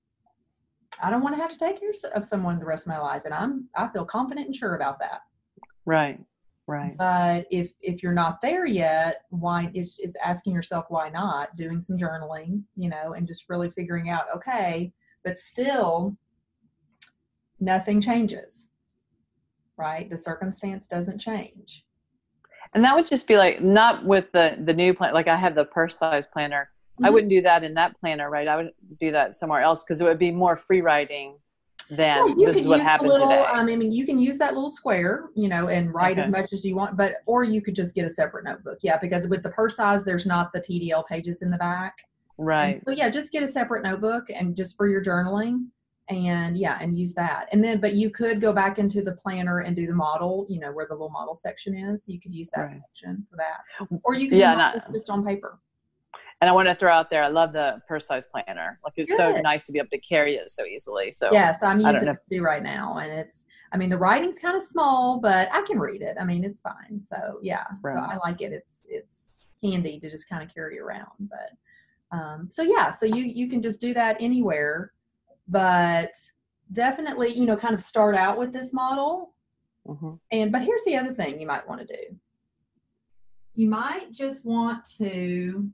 I don't want to have to take care of someone the rest of my life. And I'm, I feel confident and sure about that. Right. Right. But if, if you're not there yet, why it's, it's asking yourself, why not, doing some journaling, you know, and just really figuring out, okay, but still nothing changes, right? The circumstance doesn't change. And that would just be like, not with the, the new plan. Like I have the purse size planner. Mm-hmm. I wouldn't do that in that planner, right? I would do that somewhere else, because it would be more free writing than yeah, this is what happened little, today. I mean, you can use that little square, you know, and write okay. as much as you want, but, or you could just get a separate notebook. Yeah. Because with the purse size, there's not the T D L pages in the back. Right. So yeah, just get a separate notebook and just for your journaling, and yeah, and use that. And then, but you could go back into the planner and do the model, you know, where the little model section is. You could use that right. section for that, or you can yeah, do not, just on paper. And I want to throw out there, I love the purse size planner. Like it's Good. so nice to be able to carry it so easily. So yes, I'm using it to do right now, and it's, I mean, the writing's kind of small, but I can read it. I mean, it's fine. So yeah, right. So I like it. It's it's handy to just kind of carry around. But um, so yeah, so you you can just do that anywhere, but definitely, you know, kind of start out with this model. Mm-hmm. And but here's the other thing you might want to do. You might just want to,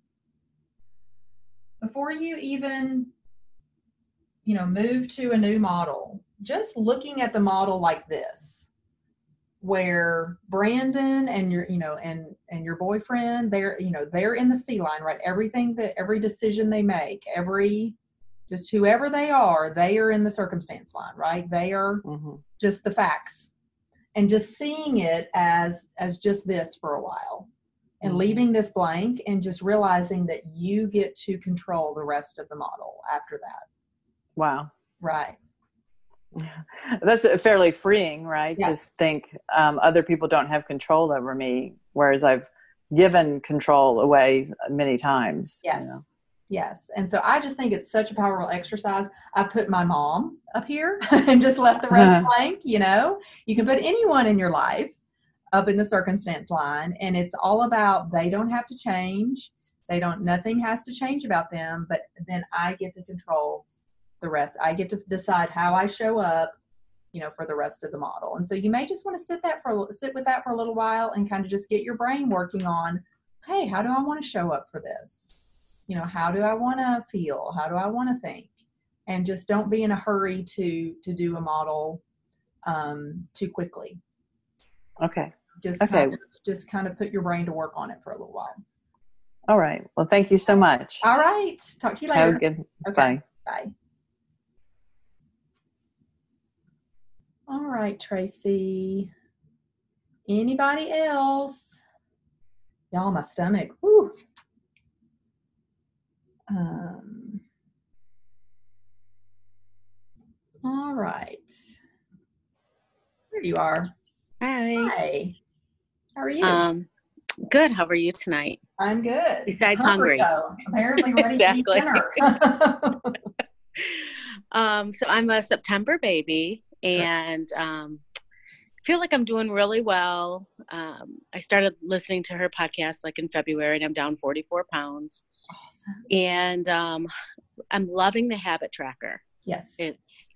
before you even, you know, move to a new model, just looking at the model like this, where Brandon and your, you know, and, and your boyfriend, they're, you know, they're in the C line, right? Everything that, every decision they make, every, just whoever they are, they are in the circumstance line, right? They are mm-hmm. just the facts, and just seeing it as, as just this for a while. And leaving this blank and just realizing that you get to control the rest of the model after that. Wow. Right. That's fairly freeing, right? Yes. Just think um, other people don't have control over me, whereas I've given control away many times. Yes. You know? Yes. And so I just think it's such a powerful exercise. I put my mom up here and just left the rest uh-huh. blank, you know. You can put anyone in your life up in the circumstance line, and it's all about, they don't have to change. They don't, nothing has to change about them, but then I get to control the rest. I get to decide how I show up, you know, for the rest of the model. And so you may just want to sit that for sit with that for a little while and kind of just get your brain working on, hey, how do I want to show up for this? You know, how do I want to feel? How do I want to think? And just don't be in a hurry to to do a model um, too quickly. Okay. Just okay. Kind of, just kind of put your brain to work on it for a little while. All right. Well, thank you so much. All right. Talk to you later. Have a good. Okay. Bye. Bye. All right, Tracy. Anybody else? Y'all, my stomach. Whew. Um. All right. There you are. Hi. Hi. How are you? Um, good. How are you tonight? I'm good. Besides hungry. So apparently ready Exactly. to eat dinner. um, so I'm a September baby, and um, feel like I'm doing really well. Um, I started listening to her podcast like in February, and I'm down forty-four pounds. Awesome. And um, I'm loving the habit tracker. Yes. It's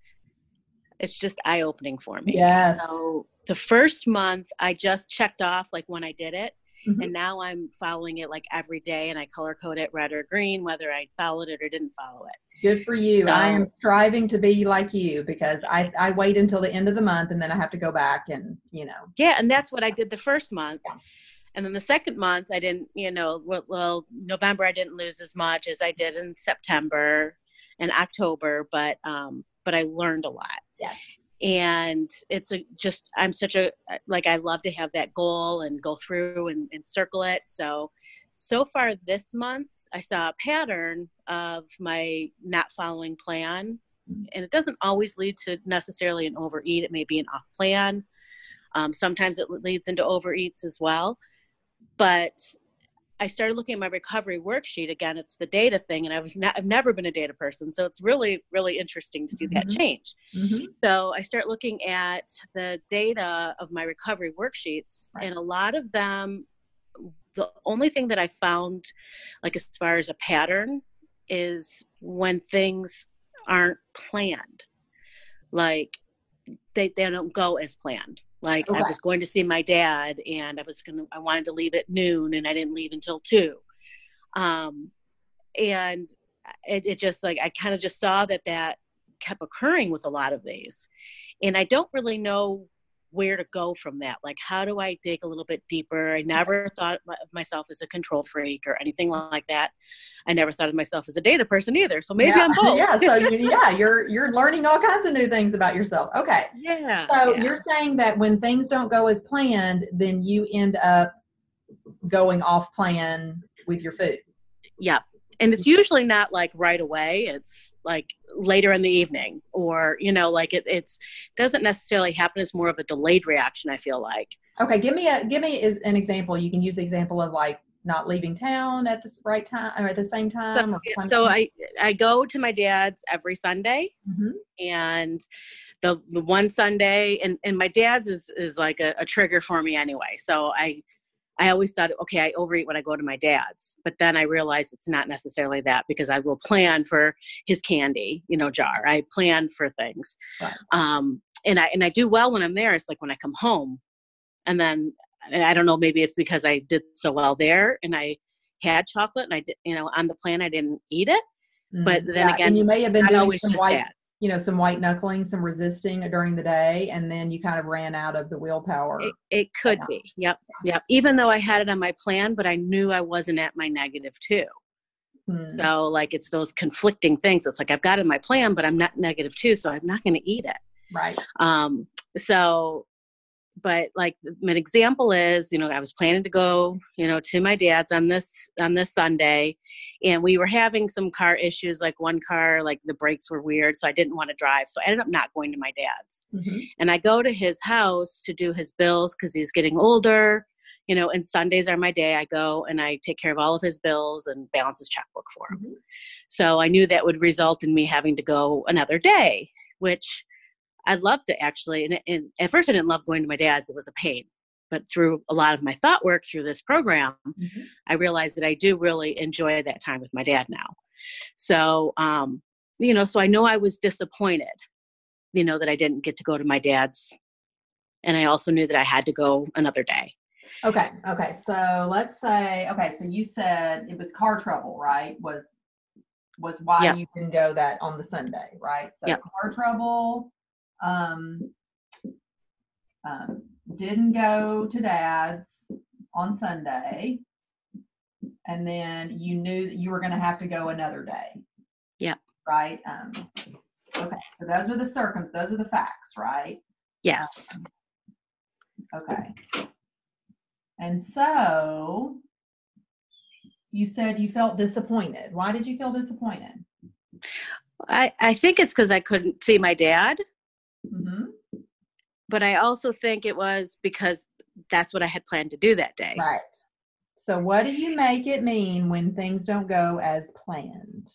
it's just eye-opening for me. Yes. So the first month I just checked off like when I did it. Mm-hmm. And now I'm following it like every day, and I color code it red or green, whether I followed it or didn't follow it. Good for you. So, I am striving to be like you because I, I wait until the end of the month and then I have to go back and, you know. Yeah. And that's what I did the first month. And then the second month I didn't, you know, well, November I didn't lose as much as I did in September and October, but, um, but I learned a lot. Yes. And it's a, just, I'm such a, like, I love to have that goal and go through and, and circle it. So, so far this month, I saw a pattern of my not following plan. And it doesn't always lead to necessarily an overeat. It may be an off plan. Um, sometimes it leads into overeats as well. But I started looking at my recovery worksheet again. It's the data thing, and I was not, I've never been a data person, so it's really, really interesting to see that Mm-hmm. change. Mm-hmm. So I start looking at the data of my recovery worksheets, Right. and a lot of them, the only thing that I found, like as far as a pattern, is when things aren't planned, like they they don't go as planned. Like Okay. I was going to see my dad, and I was going to, I wanted to leave at noon, and I didn't leave until two. Um, and it, it just like, I kind of just saw that that kept occurring with a lot of these, and I don't really know where to go from that. Like, how do I dig a little bit deeper? I never thought of myself as a control freak or anything like that. I never thought of myself as a data person either. So maybe yeah. I'm both. yeah. So you, yeah, you're, you're learning all kinds of new things about yourself. Okay. Yeah. So yeah. you're saying that when things don't go as planned, then you end up going off plan with your food. Yeah. And it's usually not like right away. It's like later in the evening, or, you know, like it it's doesn't necessarily happen. It's more of a delayed reaction, I feel like. Okay. Give me a, give me an example. You can use the example of like not leaving town at the right time or at the same time. So, or yeah, so I, I go to my dad's every Sunday, mm-hmm. and the, the one Sunday, and, and my dad's is, is like a, a trigger for me anyway. So I, I always thought, okay, I overeat when I go to my dad's, but then I realized it's not necessarily that, because I will plan for his candy, you know, jar. I plan for things. Right. Um, and I, and I do well when I'm there. It's like when I come home, and then and I don't know, maybe it's because I did so well there and I had chocolate and I did, you know, on the plan, I didn't eat it, mm-hmm. but then yeah, again, and you may have been doing always some just white, dad's. you know, some white knuckling, some resisting during the day. And then you kind of ran out of the willpower. It, it could be. Yep. Yep. Even though I had it on my plan, but I knew I wasn't at my negative two. Hmm. So like, it's those conflicting things. It's like, I've got it in my plan, but I'm not negative two, so I'm not going to eat it. Right. Um, so, but like an example is, you know, I was planning to go, you know, to my dad's on this, on this Sunday, and we were having some car issues. Like one car, like the brakes were weird. So I didn't want to drive. So I ended up not going to my dad's. Mm-hmm. And I go to his house to do his bills, cause he's getting older, you know, and Sundays are my day. I go and I take care of all of his bills and balance his checkbook for him. Mm-hmm. So I knew that would result in me having to go another day, which I loved it actually. And, and at first I didn't love going to my dad's. It was a pain. but through a lot of my thought work through this program, Mm-hmm. I realized that I do really enjoy that time with my dad now. So, um, you know, so I know I was disappointed, you know, that I didn't get to go to my dad's. And I also knew that I had to go another day. Okay. Okay. So let's say, okay. So you said it was car trouble, right? Was, was why Yep. you didn't go that on the Sunday, right? So Yep. car trouble, um, um, didn't go to dad's on Sunday. And then you knew that you were going to have to go another day. Yep. Right. Um, okay. So those are the circums. Those are the facts, right? Yes. Um, okay. And so you said you felt disappointed. Why did you feel disappointed? I, I think it's because I couldn't see my dad. Mm-hmm. But I also think it was because that's what I had planned to do that day. Right. So what do you make it mean when things don't go as planned?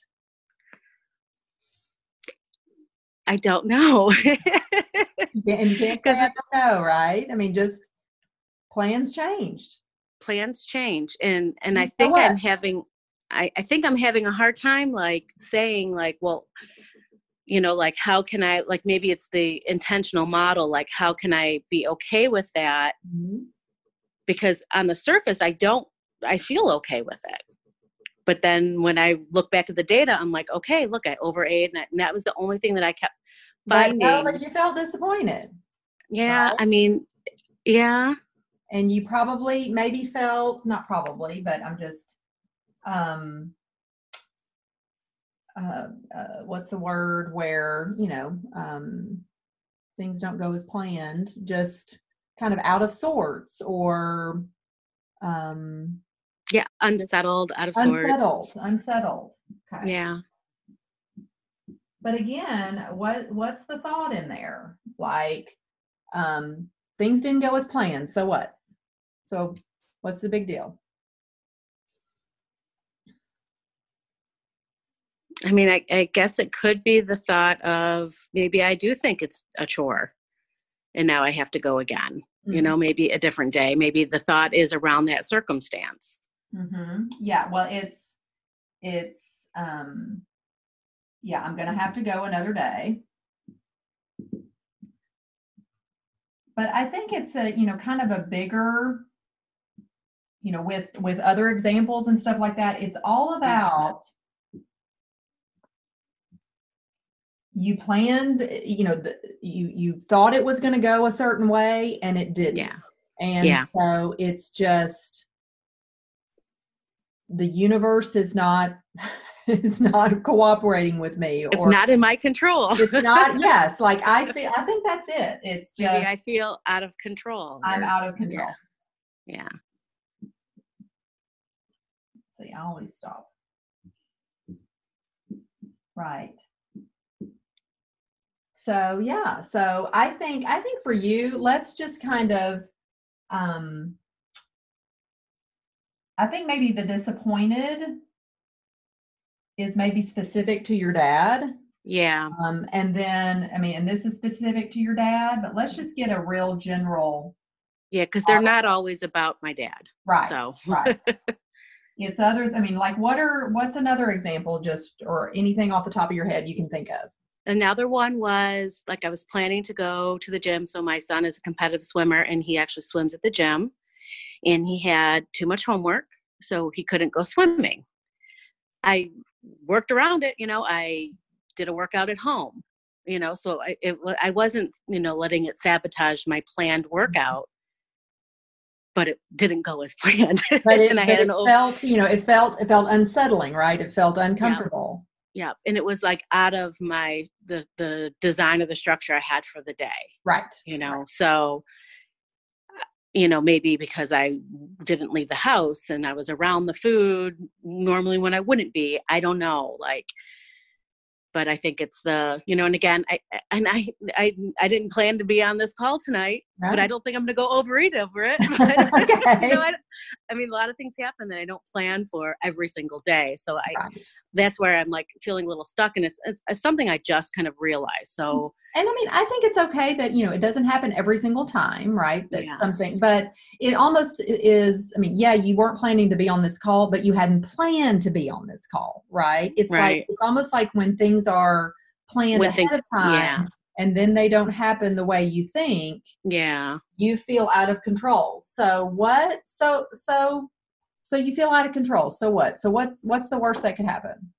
I don't know. And you can't say I don't know, right? I mean, just plans changed. Plans change. And and I So think what? I'm having I, I think I'm having a hard time like saying like, well, you know, like how can I, like maybe it's the intentional model, like how can I be okay with that? Mm-hmm. Because on the surface, I don't, I feel okay with it. But then when I look back at the data, I'm like, okay, look, I overate. And, I, and that was the only thing that I kept finding. But, no, but you felt disappointed. Yeah. Right? I mean, yeah. And you probably maybe felt, not probably, but I'm just, um, uh, uh, what's the word where, you know, um, things don't go as planned, just kind of out of sorts or, um, Yeah. Unsettled, out of unsettled, sorts. unsettled. Okay. Yeah. But again, what, what's the thought in there? Like, um, things didn't go as planned. So what? So what's the big deal? I mean, I, I guess it could be the thought of maybe I do think it's a chore and now I have to go again, mm-hmm. you know, maybe a different day. Maybe the thought is around that circumstance. Mm-hmm. Yeah. Well, it's, it's, um, yeah, I'm going to have to go another day. But I think it's a, you know, kind of a bigger, you know, with, with other examples and stuff like that, it's all about, you planned, you know, the, you, you thought it was going to go a certain way and it didn't. Yeah. And yeah. so it's just, the universe is not, is not cooperating with me. It's or not in my control. It's not, yes. Like I feel, I think that's it. It's just, maybe I feel out of control. I'm or, out of control. Yeah. yeah. See, I always stop. Right. So yeah, so I think I think for you, let's just kind of um I think maybe the disappointed is maybe specific to your dad. Yeah. Um and then I mean, and this is specific to your dad, but let's just get a real general. Yeah, because they're not always about my dad. Right. So right. It's other I mean, like what are what's another example just or anything off the top of your head you can think of? Another one was like I was planning to go to the gym. So my son is a competitive swimmer and he actually swims at the gym and he had too much homework. So he couldn't go swimming. I worked around it. You know, I did a workout at home, you know, so I, it, I wasn't, you know, letting it sabotage my planned workout, but it didn't go as planned. But it, and I but had it an felt, you know, it felt, it felt unsettling, right? It felt uncomfortable. Yeah. Yeah. And it was like out of my, the, the design of the structure I had for the day. Right. You know, right. so, you know, maybe because I didn't leave the house and I was around the food normally when I wouldn't be, I don't know, like, but I think it's the, you know, and again, I, and I, I, I didn't plan to be on this call tonight, no. but I don't think I'm going to go overeat over it. But, okay. you know, I, I mean, a lot of things happen that I don't plan for every single day. So I, right. that's where I'm like feeling a little stuck, and it's, it's, it's something I just kind of realized. So, and I mean, I think it's okay that, you know, it doesn't happen every single time, right? That's yes. something, but it almost is, I mean, yeah, you weren't planning to be on this call, but you hadn't planned to be on this call, right? It's right. like, it's almost like when things are planned when ahead things, of time yeah. and then they don't happen the way you think, yeah, you feel out of control. So what, so, so, so you feel out of control. So what? So what's, what's the worst that could happen?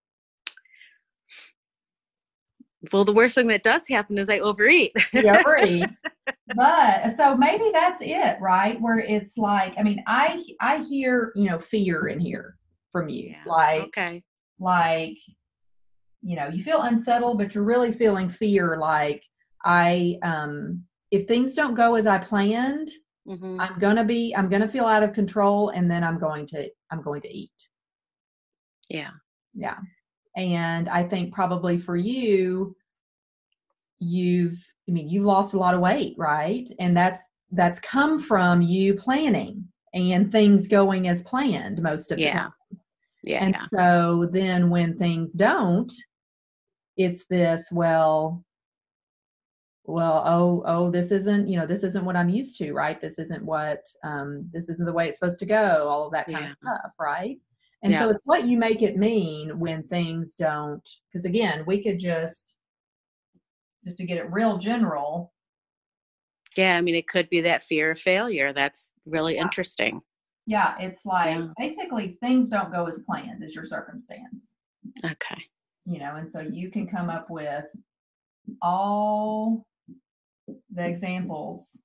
Well, the worst thing that does happen is I overeat. You overeat. But so maybe that's it, right? Where it's like, I mean, I I hear, you know, fear in here from you. Yeah. Like, okay. like, you know, you feel unsettled, but you're really feeling fear. Like, I, um, if things don't go as I planned, mm-hmm. I'm gonna be, I'm gonna feel out of control, and then I'm going to, I'm going to eat. Yeah. Yeah. And I think probably for you, you've, I mean, you've lost a lot of weight, right? And that's, that's come from you planning and things going as planned most of yeah. the time. Yeah. And yeah. so then when things don't, it's this, well, well, oh, oh, this isn't, you know, this isn't what I'm used to, right? This isn't what, um, this isn't the way it's supposed to go, all of that kind yeah. of stuff, right? And yeah. so it's what you make it mean when things don't, because again, we could just, just to get it real general. Yeah. I mean, it could be that fear of failure. That's really yeah. interesting. Yeah. It's like, yeah. basically things don't go as planned as your circumstance. Okay. You know, and so you can come up with all the examples,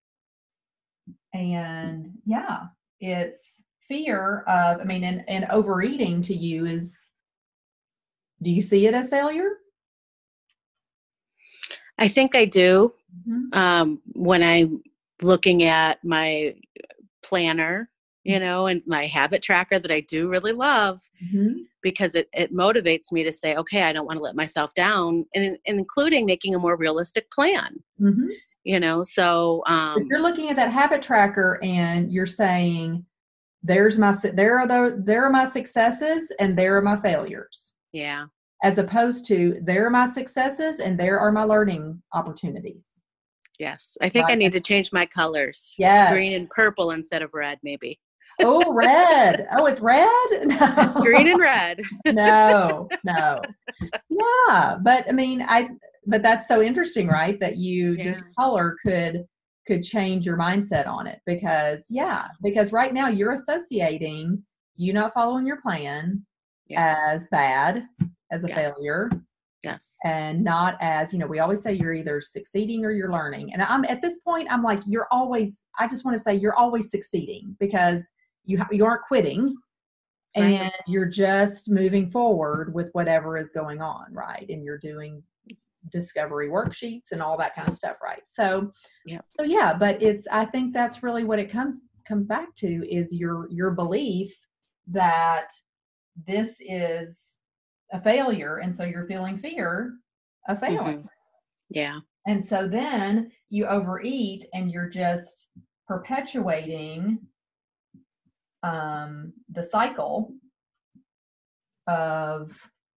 and yeah, it's fear of, I mean, and, and overeating to you is, do you see it as failure? I think I do. Mm-hmm. Um, when I'm looking at my planner, you know, and my habit tracker that I do really love, mm-hmm. because it, it motivates me to say, okay, I don't want to let myself down, and, and including making a more realistic plan, mm-hmm. you know, so. Um, if you're looking at that habit tracker and you're saying, there's my, there are the, there are my successes and there are my failures. Yeah. As opposed to, there are my successes and there are my learning opportunities. Yes. I think right. I need to change my colors. Yes. Green and purple instead of red, maybe. Oh, red. Oh, it's red? No. Green and red. no, no. Yeah. But I mean, I, but that's so interesting, right? That you yeah. just color could, could change your mindset on it, because yeah, because right now you're associating you not following your plan yeah. as bad, as a yes. failure. Yes. And not as, you know, we always say you're either succeeding or you're learning. And I'm at this point, I'm like, you're always, I just want to say you're always succeeding, because you, you aren't quitting right. and you're just moving forward with whatever is going on. Right. And you're doing discovery worksheets and all that kind of stuff. Right. So, yeah. so yeah, but it's, I think that's really what it comes, comes back to is your, your belief that this is a failure. And so you're feeling fear of failing. Mm-hmm. Yeah. And so then you overeat and you're just perpetuating um, the cycle of,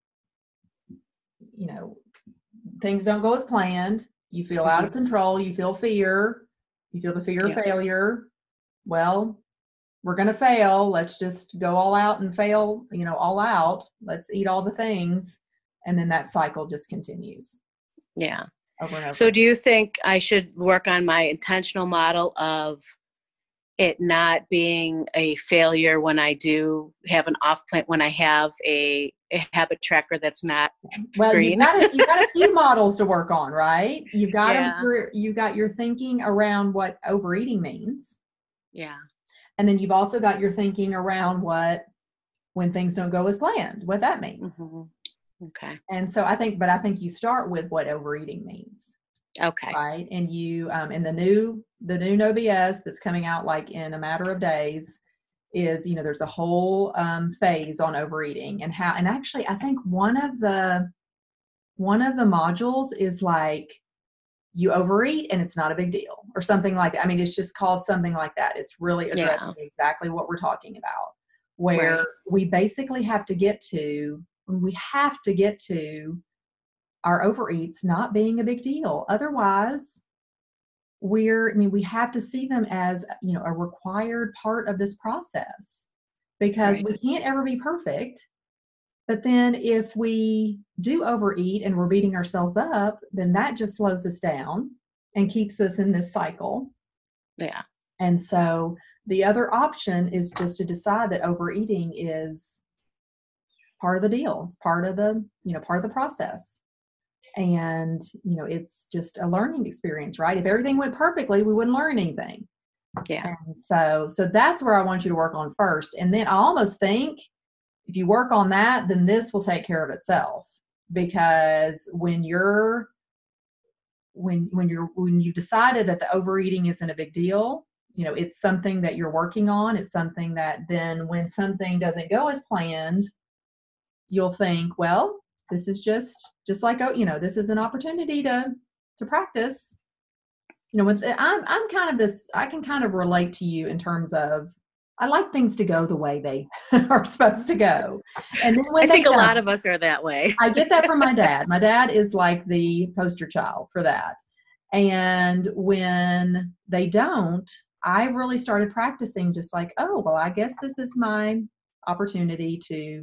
you know, things don't go as planned. You feel mm-hmm. out of control. You feel fear. You feel the fear yeah. of failure. Well, we're going to fail. Let's just go all out and fail, you know, all out. Let's eat all the things. And then that cycle just continues. Yeah. Over and over. So do you think I should work on my intentional model of it not being a failure when I do have an off plan, when I have a, a habit tracker that's not well, green? You've got, a, you've got a few models to work on, right? You've got, yeah. a, you've got your thinking around what overeating means. Yeah. And then you've also got your thinking around what, when things don't go as planned, what that means. Mm-hmm. Okay. And so I think, but I think you start with what overeating means. Okay. Right. And you, um, and the new, the new No B S that's coming out like in a matter of days is, you know, there's a whole um, phase on overeating and how, and actually I think one of the, one of the modules is like, you overeat and it's not a big deal, or something like that. I mean, it's just called something like that. It's really addressing yeah. exactly what we're talking about, where right. we basically have to get to, we have to get to our overeats not being a big deal. Otherwise, we're, I mean, we have to see them as, you know, a required part of this process, because right. we can't ever be perfect. But then if we do overeat and we're beating ourselves up, then that just slows us down and keeps us in this cycle. Yeah. And so the other option is just to decide that overeating is part of the deal. It's part of the, you know, part of the process. And, you know, it's just a learning experience, right? If everything went perfectly, we wouldn't learn anything. Yeah. And so, so that's where I want you to work on first. And then I almost think, if you work on that, then this will take care of itself, because when you're, when, when you're, when you've decided that the overeating isn't a big deal, you know, it's something that you're working on. It's something that then when something doesn't go as planned, you'll think, well, this is just, just like, oh, you know, this is an opportunity to, to practice, you know, with, I'm, I'm kind of this, I can kind of relate to you in terms of, I like things to go the way they are supposed to go. And then when I they think don't, a lot of us are that way. I get that from my dad. My dad is like the poster child for that. And when they don't, I really started practicing just like, oh, well, I guess this is my opportunity to, you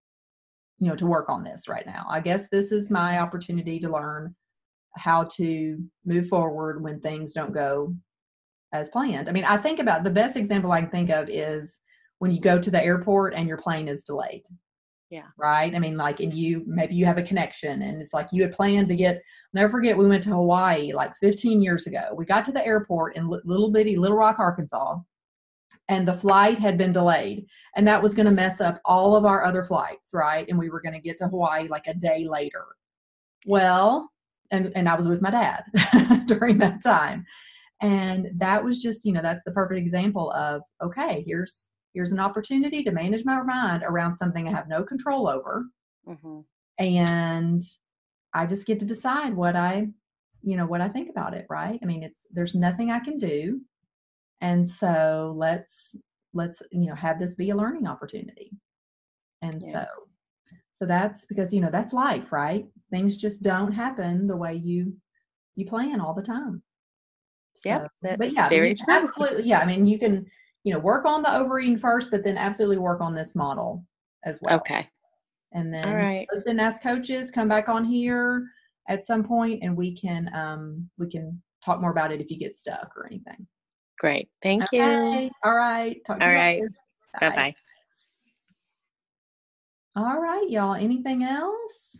know, to work on this right now. I guess this is my opportunity to learn how to move forward when things don't go as planned. I mean, I think about the best example I can think of is when you go to the airport and your plane is delayed. Yeah. Right. I mean, like, and you, maybe you have a connection and it's like you had planned to get, never forget, we went to Hawaii like fifteen years ago. We got to the airport in little bitty Little Rock, Arkansas, and the flight had been delayed, and that was going to mess up all of our other flights. Right. And we were going to get to Hawaii like a day later. Well, and, and I was with my dad during that time. And that was just, you know, that's the perfect example of, okay, here's, here's an opportunity to manage my mind around something I have no control over. Mm-hmm. And I just get to decide what I, you know, what I think about it. Right. I mean, it's, there's nothing I can do. And so let's, let's, you know, have this be a learning opportunity. And yeah. so, so that's because, you know, that's life, right? Things just don't happen the way you, you plan all the time. So, yep, but yeah, very true. Absolutely. Yeah. I mean, you can, you know, work on the overeating first, but then absolutely work on this model as well. Okay. And then all right. post and ask coaches, come back on here at some point and we can, um, we can talk more about it if you get stuck or anything. Great. Thank okay. you. All right. Talk to all you right. later. Bye bye. All right, y'all. Anything else?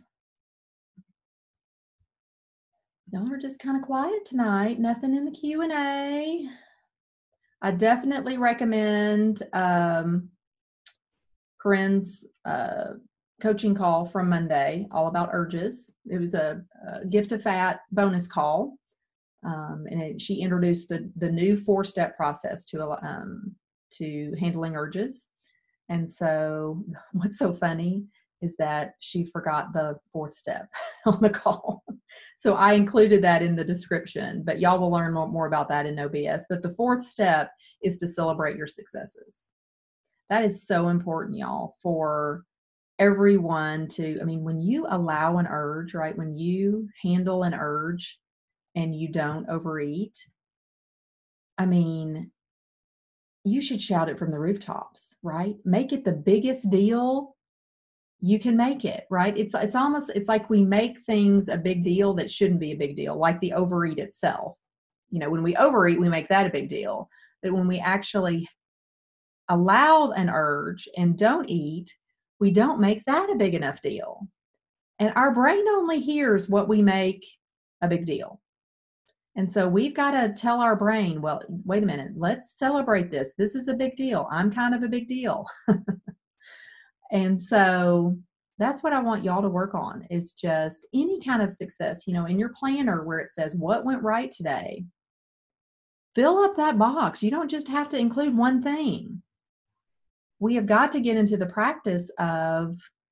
Y'all are just kind of quiet tonight. Nothing in the Q and A. I definitely recommend um, Corinne's uh, coaching call from Monday, all about urges. It was a, a gift of fat bonus call, um, and it, she introduced the the new four step process to um, to handling urges. And so, what's so funny is that she forgot the fourth step on the call. So I included that in the description, but y'all will learn more about that in No B S. But the fourth step is to celebrate your successes. That is so important, y'all, for everyone to, I mean, when you allow an urge, right, when you handle an urge and you don't overeat, I mean, you should shout it from the rooftops, right? Make it the biggest deal you can make it, right? It's it's almost, it's like we make things a big deal that shouldn't be a big deal, like the overeat itself. You know, when we overeat, we make that a big deal. But when we actually allow an urge and don't eat, we don't make that a big enough deal. And our brain only hears what we make a big deal. And so we've got to tell our brain, well, wait a minute, let's celebrate this. This is a big deal. I'm kind of a big deal. And so that's what I want y'all to work on, is just any kind of success, you know, in your planner where it says what went right today, fill up that box. You don't just have to include one thing. We have got to get into the practice of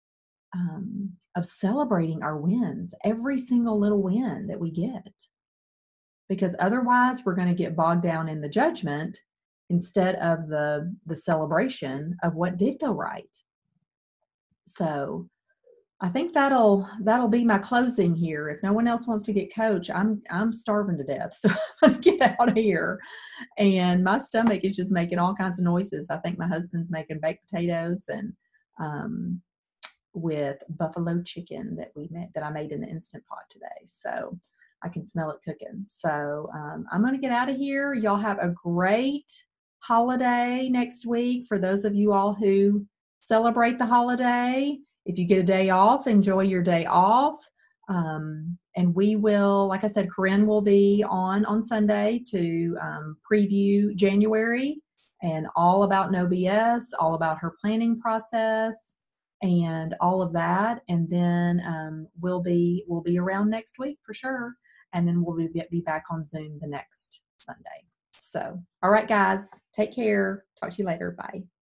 um, of celebrating our wins, every single little win that we get. Because otherwise we're going to get bogged down in the judgment instead of the the celebration of what did go right. So I think that'll that'll be my closing here. If no one else wants to get coach, I'm I'm starving to death. So I'm gonna get out of here. And my stomach is just making all kinds of noises. I think my husband's making baked potatoes and um, with buffalo chicken that we made that I made in the Instant Pot today. So I can smell it cooking. So um, I'm gonna get out of here. Y'all have a great holiday next week. For those of you all who celebrate the holiday, if you get a day off, enjoy your day off. Um, and we will, like I said, Corinne will be on on Sunday to um, preview January and all about No B S, all about her planning process and all of that. And then um, we'll be we'll be around next week for sure. And then we'll be, be back on Zoom the next Sunday. So, all right, guys, take care. Talk to you later. Bye.